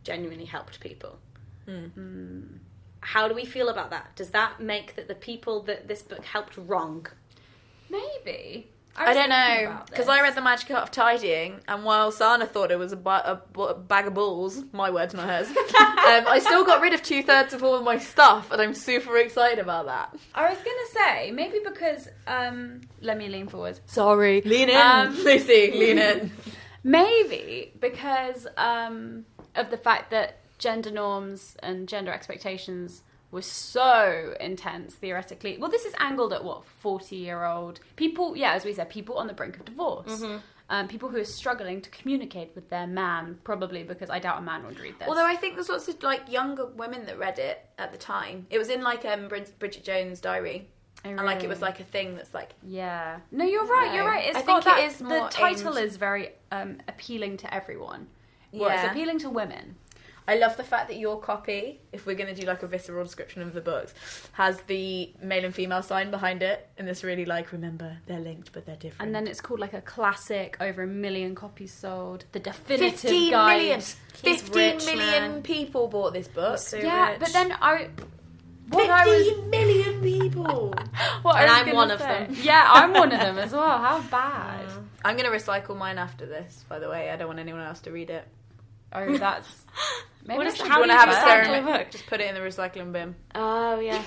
genuinely helped people. How do we feel about that? Does that make that the people that this book helped wrong? Maybe. I don't know, because I read The Magic Art of Tidying, and while Sana thought it was a bag of balls, my words, not hers, I still got rid of 2/3 of all of my stuff, and I'm super excited about that. I was going to say, maybe because... let me lean forward. Sorry. Lean in, Lucy, lean in. Maybe because of the fact that gender norms and gender expectations was so intense theoretically. Well, this is angled at 40-year-old people, as we said, people on the brink of divorce. People who are struggling to communicate with their man, probably because I doubt a man would read this. Although I think there's lots of like younger women that read it at the time. It was in like Bridget Jones' diary. Oh, and like it was like a thing that's like... Yeah. No, you're right. It's I got think that, it is more the title aimed... is very appealing to everyone. Well, Yeah. it's appealing to women. I love the fact that your copy, if we're going to do like a visceral description of the books, has the male and female sign behind it, and this really like, remember, they're linked but they're different. And then it's called like a classic, over 1 million copies sold, the definitive 15 guide. million. He's 15 rich, million man. people bought this book. So Yeah, rich. but then 15 million people! What And I was I'm gonna one of say- them. Yeah, I'm one of them as well. How bad? I'm going to recycle mine after this, by the way. I don't want anyone else to read it. Oh, that's... Maybe What I is- should how Do you do want to you have a recycle stare a in book? it? Just put it in the recycling bin. Oh, yeah.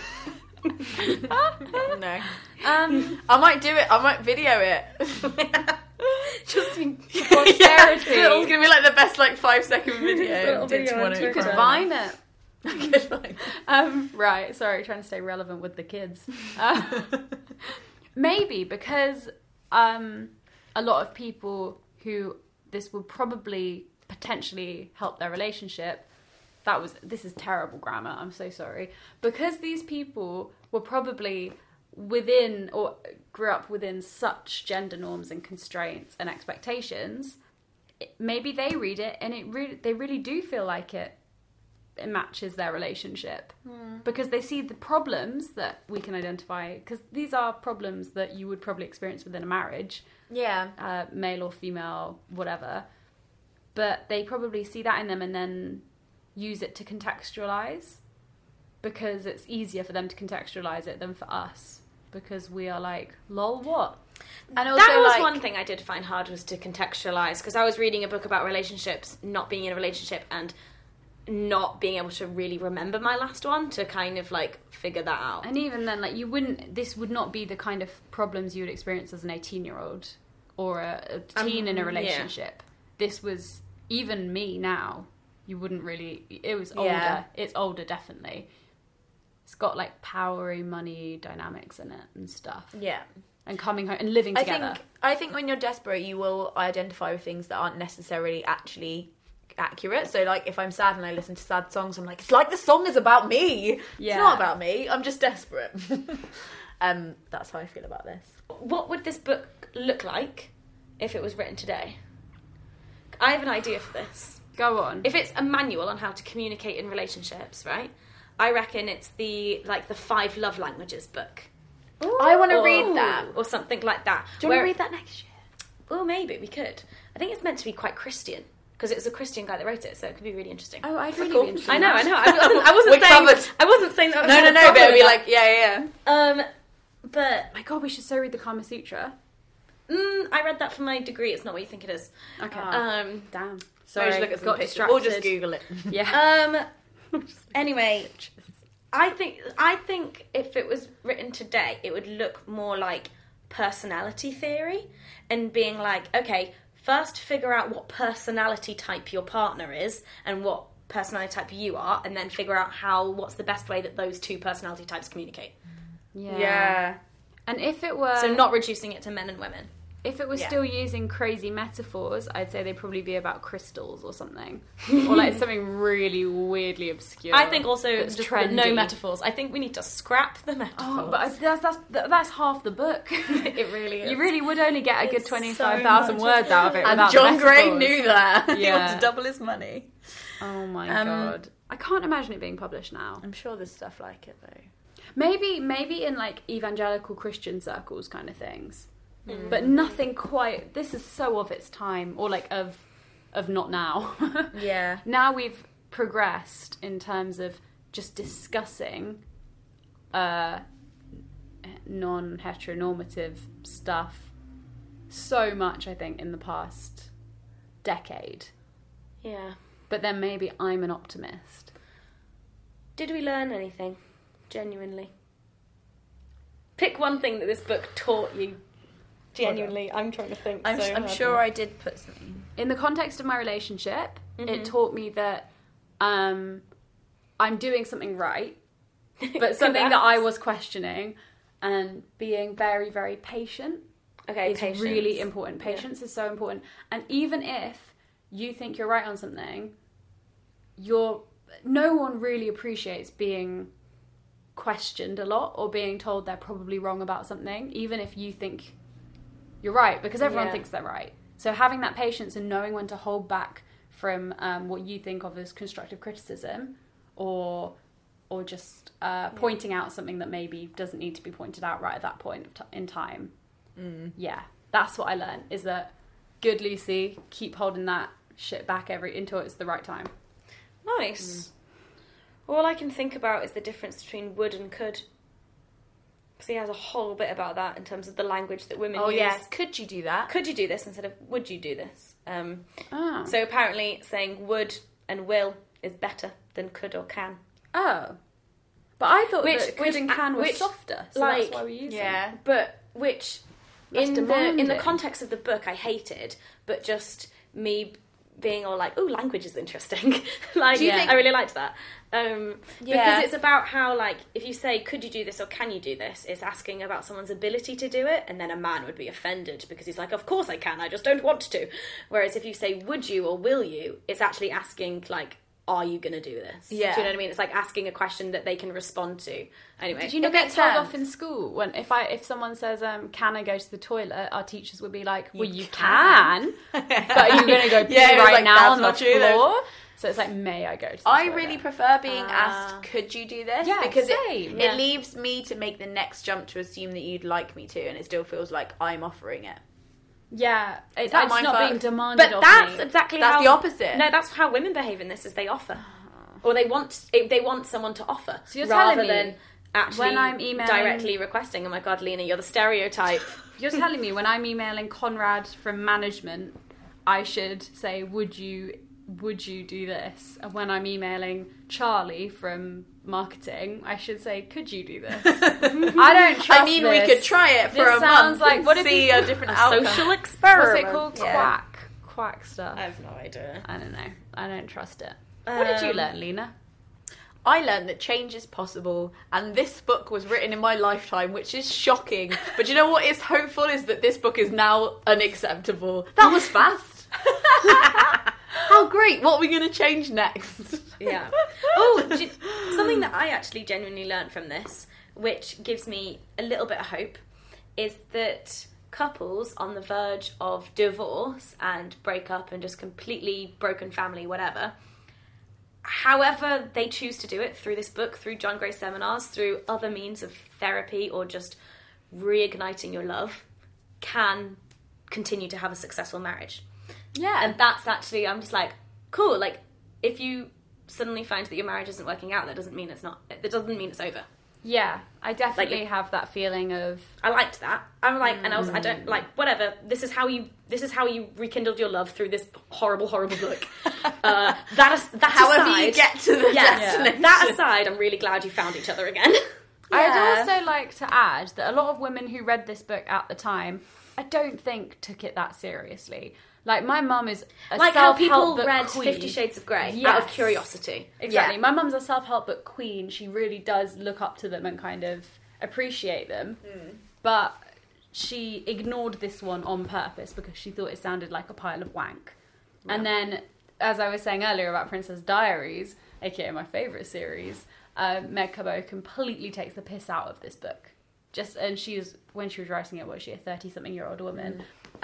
No. I might do it. I might video it. Just posterity. It's going to be like the best like 5-second video. little video on it. You could Twitter. Vine it. Good Vine. Right, sorry, trying to stay relevant with the kids. Maybe because a lot of people who this would probably potentially help their relationship. This is terrible grammar, I'm so sorry. Because these people were probably within or grew up within such gender norms and constraints and expectations, maybe they read it and they really do feel like it matches their relationship because they see the problems that we can identify, because these are problems that you would probably experience within a marriage, male or female, whatever, but they probably see that in them and then use it to contextualize, because it's easier for them to contextualize it than for us, because we are like, lol, what? And also, that was like, one thing I did find hard, was to contextualize, because I was reading a book about relationships, not being in a relationship, and not being able to really remember my last one to kind of like figure that out. And even then, like, this would not be the kind of problems you would experience as an 18-year-old or a teen in a relationship. This was, even me now, you wouldn't really, it was older. Yeah. It's older, definitely. It's got like powery money dynamics in it and stuff. Yeah. And coming home and living together. I think when you're desperate, you will identify with things that aren't necessarily actually accurate. So like if I'm sad and I listen to sad songs, I'm like, it's like the song is about me. Yeah. It's not about me. I'm just desperate. That's how I feel about this. What would this book look like if it was written today? I have an idea for this. Go on. If it's a manual on how to communicate in relationships, right? I reckon it's the 5 love languages book. I want to read that. Or something like that. Do you want to read that next year? Well, maybe we could. I think it's meant to be quite Christian, because it was a Christian guy that wrote it, so it could be really interesting. Oh, I'd really Cool. be interested. I know. I wasn't We're saying. covered. I wasn't saying that. No, but it'd be like, yeah. But My God, we should so read the Kama Sutra. I read that for my degree. It's not what you think it is. Okay. Damn. Sorry, Sorry, look at some got pictures. distracted. Or just Google it. Yeah. Anyway, I think if it was written today, it would look more like personality theory, and being like, okay, first figure out what personality type your partner is and what personality type you are, and then figure out what's the best way that those two personality types communicate. Yeah. And if it were... So not reducing it to men and women. If it was Yeah. still using crazy metaphors, I'd say they'd probably be about crystals or something. Or like something really weirdly obscure. I think also that's just trendy. no metaphors. I think we need to scrap the metaphors. Oh, but that's half the book. It really is. You really would only get a good It's 25,000 so words out of it And without John the Gray metaphors. knew that. He Yeah. wanted to double his money. Oh my God. I can't imagine it being published now. I'm sure there's stuff like it, though. Maybe in like evangelical Christian circles kind of things. But nothing this is so of its time, or like of not now. Yeah. Now we've progressed in terms of just discussing non-heteronormative stuff so much, I think, in the past decade. Yeah. But then maybe I'm an optimist. Did we learn anything? Genuinely. Pick one thing that this book taught you. Genuinely, I'm trying to think. I'm sure I did put something. In the context of my relationship, it taught me that I'm doing something right, but something that I was questioning, and being very, very patient is really important. Patience is so important. And even if you think you're right on something, no one really appreciates being questioned a lot or being told they're probably wrong about something, even if you think you're right, because everyone thinks they're right. So having that patience and knowing when to hold back from what you think of as constructive criticism, or just pointing out something that maybe doesn't need to be pointed out right at that point in time. Yeah, that's what I learned, is that good Lucy, keep holding that shit back until it's the right time. Nice. All I can think about is the difference between would and could. Because he has a whole bit about that in terms of the language that women use. Oh, yes. Could you do that? Could you do this instead of would you do this? So apparently saying would and will is better than could or can. Oh. But I thought that could and can were softer, so that's why we use them. Yeah, but which in the context of the book I hated, but just me being all like, oh, language is interesting. Like, I really liked that. Because it's about how, like, if you say, could you do this or can you do this, it's asking about someone's ability to do it, and then a man would be offended because he's like, of course I can, I just don't want to. Whereas if you say, would you or will you, it's actually asking, like, are you going to do this? Yeah. Do you know what I mean? It's like asking a question that they can respond to. Anyway. Did you not get told off in school? When if someone says, can I go to the toilet, our teachers would be like, well, you can. But are you going to go pee right now on the floor? So it's like, may I go to the toilet? I really prefer being asked, could you do this? Yeah, because same. It leaves me to make the next jump to assume that you'd like me to, and it still feels like I'm offering it. Yeah, it's that not mindfuck? being demanded of me. But that's exactly That's the opposite. No, that's how women behave in this, is they offer. Or they want someone to offer. So you're rather telling me than actually when I'm emailing, directly requesting, oh my god, Lena, you're the stereotype. You're telling me when I'm emailing Conrad from management, I should say, would you do this? And when I'm emailing Charlie from marketing, I should say, could you do this? I don't trust I mean, this. We could try it for a month like, what if see a different outcome. Social experiment. What's it called? Quack stuff. I have no idea. I don't know. I don't trust it. What did you learn, Lena? I learned that change is possible, and this book was written in my lifetime, which is shocking. But you know what is hopeful is that this book is now unacceptable. That was fast. How great. What are we going to change next? Yeah. Something that I actually genuinely learned from this, which gives me a little bit of hope, is that couples on the verge of divorce and breakup and just completely broken family, whatever, however they choose to do it, through this book, through John Gray seminars, through other means of therapy, or just reigniting your love, can continue to have a successful marriage. Yeah. And that's actually, I'm just like, cool. Like, if you suddenly find that your marriage isn't working out, that doesn't mean it's over. Yeah, I definitely have that feeling of... I liked that. I'm like, and I don't, like, whatever. This is how you rekindled your love through this horrible, horrible book. That's however aside, you get to the destination. That aside, I'm really glad you found each other again. I'd also like to add that a lot of women who read this book at the time, I don't think took it that seriously. Like, my mum is a like how self-help people book read queen. 50 Shades of Grey Yes. out of curiosity. Exactly. Yeah. My mum's a self-help book queen. She really does look up to them and kind of appreciate them. But she ignored this one on purpose because she thought it sounded like a pile of wank. Yeah. And then, as I was saying earlier about Princess Diaries, aka my favourite series, Meg Cabot completely takes the piss out of this book. When she was writing it, was she a 30-something-year-old woman,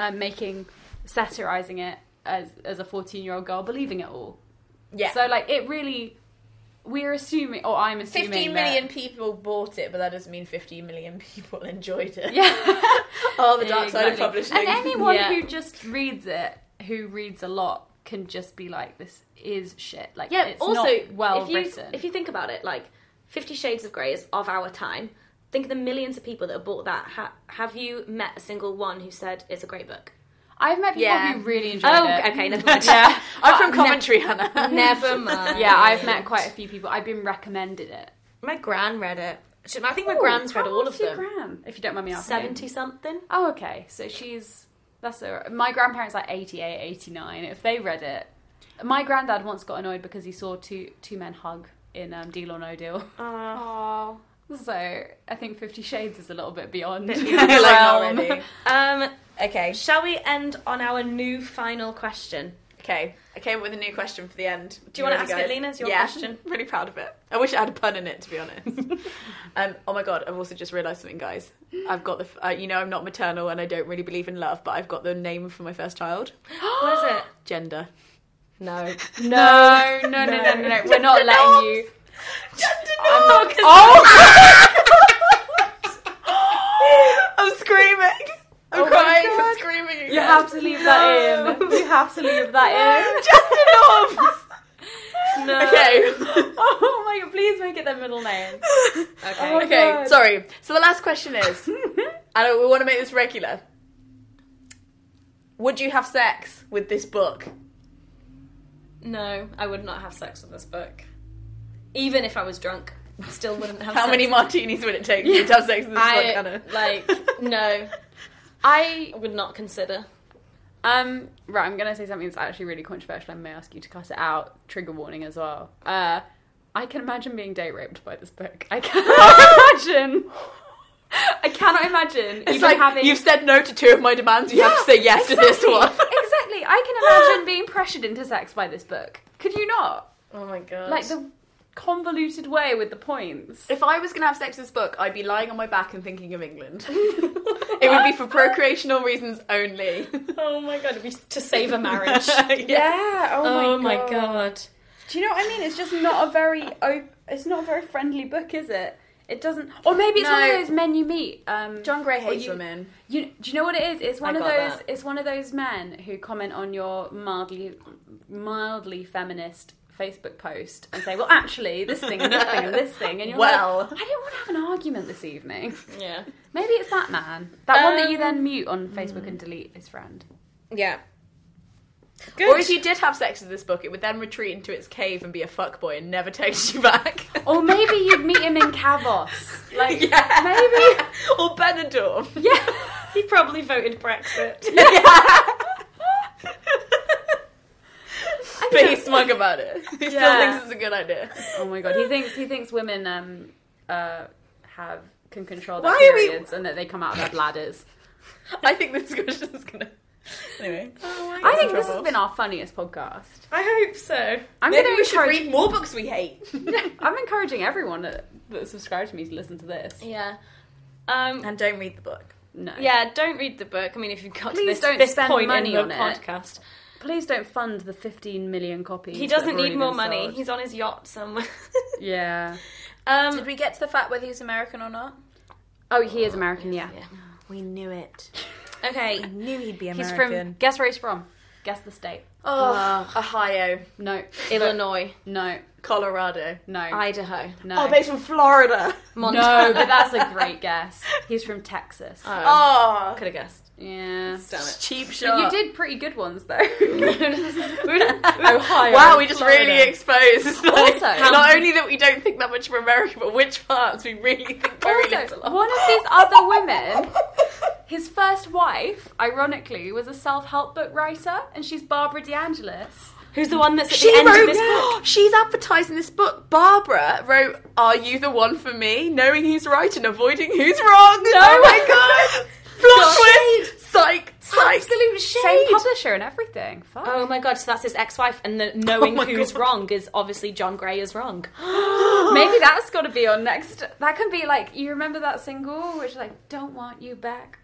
satirising it as a 14-year-old girl, believing it all. Yeah. So, like, it really... We're assuming, or I'm assuming 15 million people bought it, but that doesn't mean 15 million people enjoyed it. Yeah. Oh, the dark side of publishing. And anyone who just reads it, who reads a lot, can just be like, this is shit. Like, Yeah, it's also, not well written. if you think about it, like, 50 Shades of Grey is of our time. Think of the millions of people that have bought that. Have you met a single one who said it's a great book? I've met people who really enjoyed it. Oh, okay, never mind. Yeah. I'm from Coventry, Hannah. Never mind. Yeah, I've met quite a few people. I've been recommended it. My gran read it. I think my gran's read all of them. Gran, if you don't mind me asking. 70-something. Oh, okay. So my grandparents like 88, 89. If they read it, my granddad once got annoyed because he saw two men hug in Deal or No Deal. Oh. So I think 50 Shades is a little bit beyond. Like, not really. Okay. Shall we end on our new final question? Okay, I came up with a new question for the end. Do you want to ask it, Lena? It's your question. I'm really proud of it. I wish it had a pun in it, to be honest. Oh my god, I've also just realised something, guys. I've got the... I'm not maternal and I don't really believe in love, but I've got the name for my first child. What is it? Gender. No. No. We're not letting you. I'm screaming. I'm crying. I'm screaming again. You have to leave that in. You have to leave that in. No. Okay. Oh my god, please make it their middle name. Okay. Okay, God. sorry. So the last question is, and we want to make this regular. Would you have sex with this book? No, I would not have sex with this book. Even if I was drunk, still wouldn't have How sex. many martinis would it take you to have sex with this book, Hannah? No. I would not consider. Right, I'm going to say something that's actually really controversial. I may ask you to cut it out. Trigger warning as well. I can imagine being date raped by this book. I cannot imagine. It's even like, having... you've said no to 2 of my demands, you have to say yes to this one. Exactly. I can imagine being pressured into sex by this book. Could you not? Oh my god. Like the convoluted way with the points. If I was going to have sex with this book, I'd be lying on my back and thinking of England. It would be for procreational reasons only. Oh my god, it'd be to save a marriage. Yeah. Oh my god. Do you know what I mean? It's just not a very it's not a very friendly book, is it? It doesn't. Or maybe it's one of those men you meet. John Gray hates women. Do you know what it is? It's one I of got those. that. It's one of those men who comment on your mildly feminist Facebook post and say, "Well, actually, this thing and this thing and this thing," and you're like, "I didn't want to have an argument this evening." Yeah. Maybe it's that man, that one that you then mute on Facebook and delete his friend. Yeah. Good. Or if you did have sex with this book, it would then retreat into its cave and be a fuckboy and never text you back. Or maybe you'd meet him in Kavos. Like, Yeah. maybe. Or Benidorm. Yeah. He probably voted Brexit. But he's smug about it. He still Yeah. thinks it's a good idea. Oh my god, he thinks women can control their Why are we- periods and that they come out of their bladders. I think this question's gonna... Anyway. I think this has been our funniest podcast. I hope so. I'm Maybe gonna we should encourage- read more books we hate. I'm encouraging everyone that subscribes to me to listen to this. Yeah. And don't read the book. No. Yeah, don't read the book. I mean, if you've got Please to don't this spend point money in the on it. podcast. Please don't fund the 15 million copies. He that have doesn't already need more been money. sold. He's on his yacht somewhere. Yeah. Did we get to the fact whether he's American or not? Oh, he is American, yeah. We knew it. Okay. Knew he'd be He's American. from... Guess where he's from. Guess the state. Ohio. No. Illinois. No. Colorado. No. Idaho. No. Oh, but he's from Florida. No, but that's a great guess. He's from Texas. Oh. Could have guessed. Yeah. Damn it. Cheap But shot. you did pretty good ones, though. Ohio. Wow, we just really exposed. Like, Also- not only that we don't think that much of America, but which parts we really think very Also, little of. one of these other women, his first wife, ironically, was a self-help book writer, and she's Barbara DeAngelis. Who's the one that's at She the end wrote, of this book? she's advertising this book. Barbara wrote, "Are you the one for me?" Knowing who's right and avoiding who's wrong. No. Oh my god! Plot twist! Psych! Absolute shade. Same publisher and everything. Fuck. Oh my god, so that's his ex-wife, and the knowing Oh my who's God. wrong is obviously John Gray is wrong. Maybe that's got to be on next. That can be like, you remember that single which is like, "Don't want you back."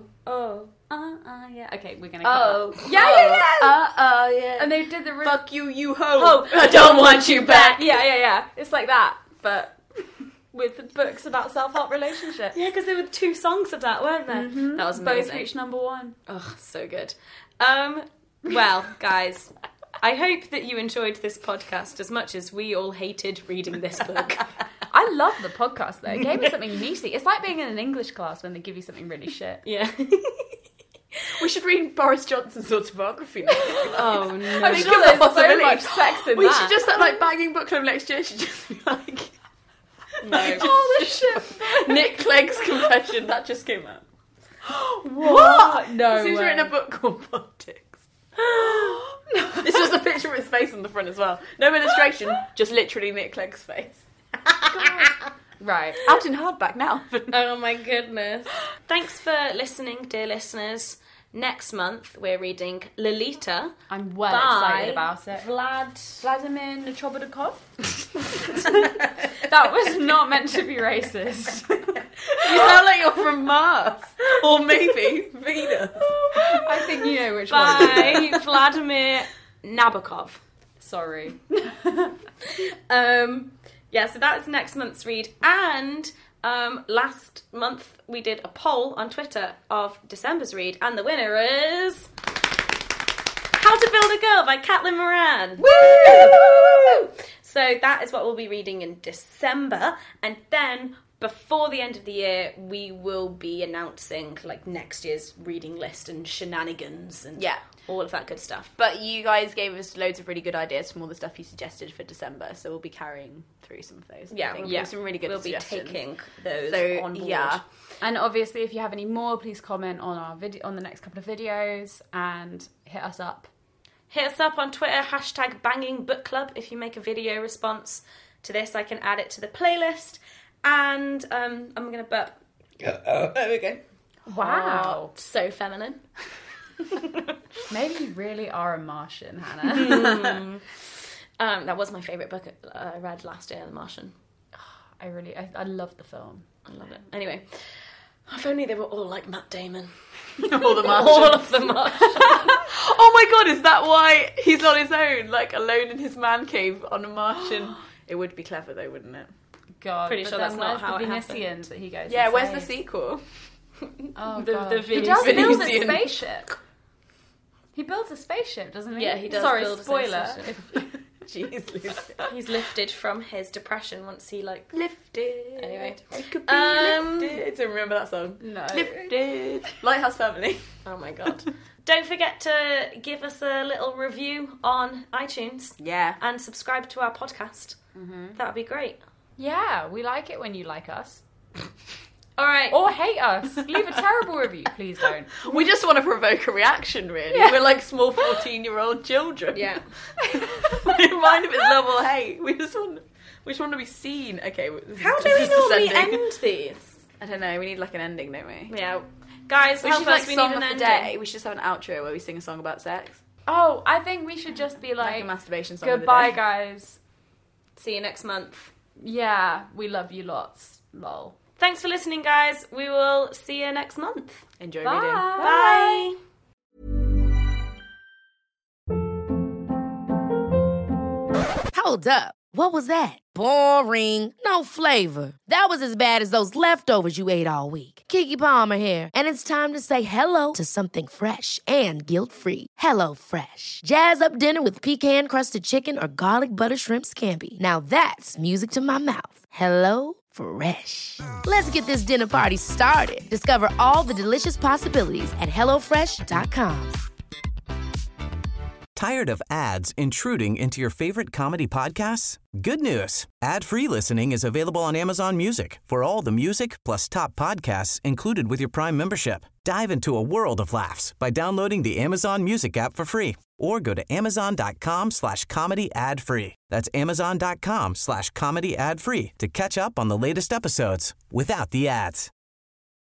Yeah. Okay, we're gonna. Oh. cut that. Yeah. Yeah. And they did the really... Fuck you, you ho. Oh, I don't want you back. Yeah. It's like that, but with the books about self-help relationships. Yeah, because there were 2 songs of that, weren't there? That was Both amazing. reached #1. Oh, so good. Well, guys, I hope that you enjoyed this podcast as much as we all hated reading this book. I love the podcast though. It gave me something meaty. It's like being in an English class when they give you something really shit. Yeah. We should read Boris Johnson's autobiography next year. Oh no. I'm sure there's so much sex in we that. should just have like banging book club next year. Should just be like No. oh the shit. Nick Clegg's confession that just came out. What? No He's way. written a book called Politics. It's just a picture of his face on the front as well. No illustration, just literally Nick Clegg's face. Right. Out in hardback now. Oh my goodness. Thanks for listening, dear listeners. Next month we're reading Lolita. I'm well Bye. excited about it. Vladimir Nachobodikov? That was not meant to be racist. You sound like you're from Mars. Or maybe Venus. I think you know which one. By Vladimir Nabokov. Sorry. Yeah, so that's next month's read. And last month we did a poll on Twitter of December's read, and the winner is How to Build a Girl by Caitlin Moran. Woo! So that is what we'll be reading in December, and then before the end of the year we will be announcing like next year's reading list and shenanigans and all of that good stuff. But you guys gave us loads of really good ideas from all the stuff you suggested for December, so we'll be carrying through some of those. Yeah, I think. yeah. Some really good We'll be suggestions. taking those on board. Yeah. And obviously, if you have any more, please comment on our on the next couple of videos and hit us up. Hit us up on Twitter, #BangingBookClub. If you make a video response to this, I can add it to the playlist. And I'm going to burp. There we go. Wow. So feminine. Maybe you really are a Martian, Hannah. That was my favourite book I read last year, The Martian. I love the film. I love it. Anyway, if only they were all like Matt Damon. All the Martians. All of the Martians. Oh my god, is that why he's on his own? Like, alone in his man cave on a Martian? It would be clever though, wouldn't it? God, Pretty but sure then that's not where's how the it happened. Venusians that he goes. Yeah, and where's the saves? sequel? Oh, The God. Venusian. He does build a Venusian. spaceship. He builds a spaceship, doesn't he? Yeah, he does Sorry, build a spoiler. spaceship. Jeez, Lucy. He's lifted from his depression once he like... Lifted. Anyway. I could be lifted. So remember that song? No. Lifted. Lighthouse Family. Oh my god. Don't forget to give us a little review on iTunes. Yeah. And subscribe to our podcast. That would be great. Yeah, we like it when you like us. All right. Or hate us. Leave a terrible review. Please don't. We just want to provoke a reaction, really. Yeah. We're like small 14-year-old children. Yeah. We don't mind if it's love or hate. We just want to be seen. Okay. How do we normally end these? I don't know. We need like an ending, don't we? Yeah. Guys, We help should us. like We song need of an the ending. day. We should just have an outro where we sing a song about sex. Oh, I think we should just be Like like, a masturbation song of the goodbye, day. guys. See you next month. Yeah, we love you lots. Lol. Thanks for listening, guys. We will see you next month. Enjoy Bye. reading. Bye. Hold up. What was that? Boring. No flavor. That was as bad as those leftovers you ate all week. Keke Palmer here, and it's time to say hello to something fresh and guilt-free. Hello Fresh. Jazz up dinner with pecan-crusted chicken or garlic butter shrimp scampi. Now that's music to my mouth. Hello Fresh. Let's get this dinner party started. Discover all the delicious possibilities at hellofresh.com. Tired of ads intruding into your favorite comedy podcasts? Good news. Ad-free listening is available on Amazon Music for all the music plus top podcasts included with your Prime membership. Dive into a world of laughs by downloading the Amazon Music app for free or go to amazon.com/comedy ad-free. That's amazon.com/comedy ad-free to catch up on the latest episodes without the ads.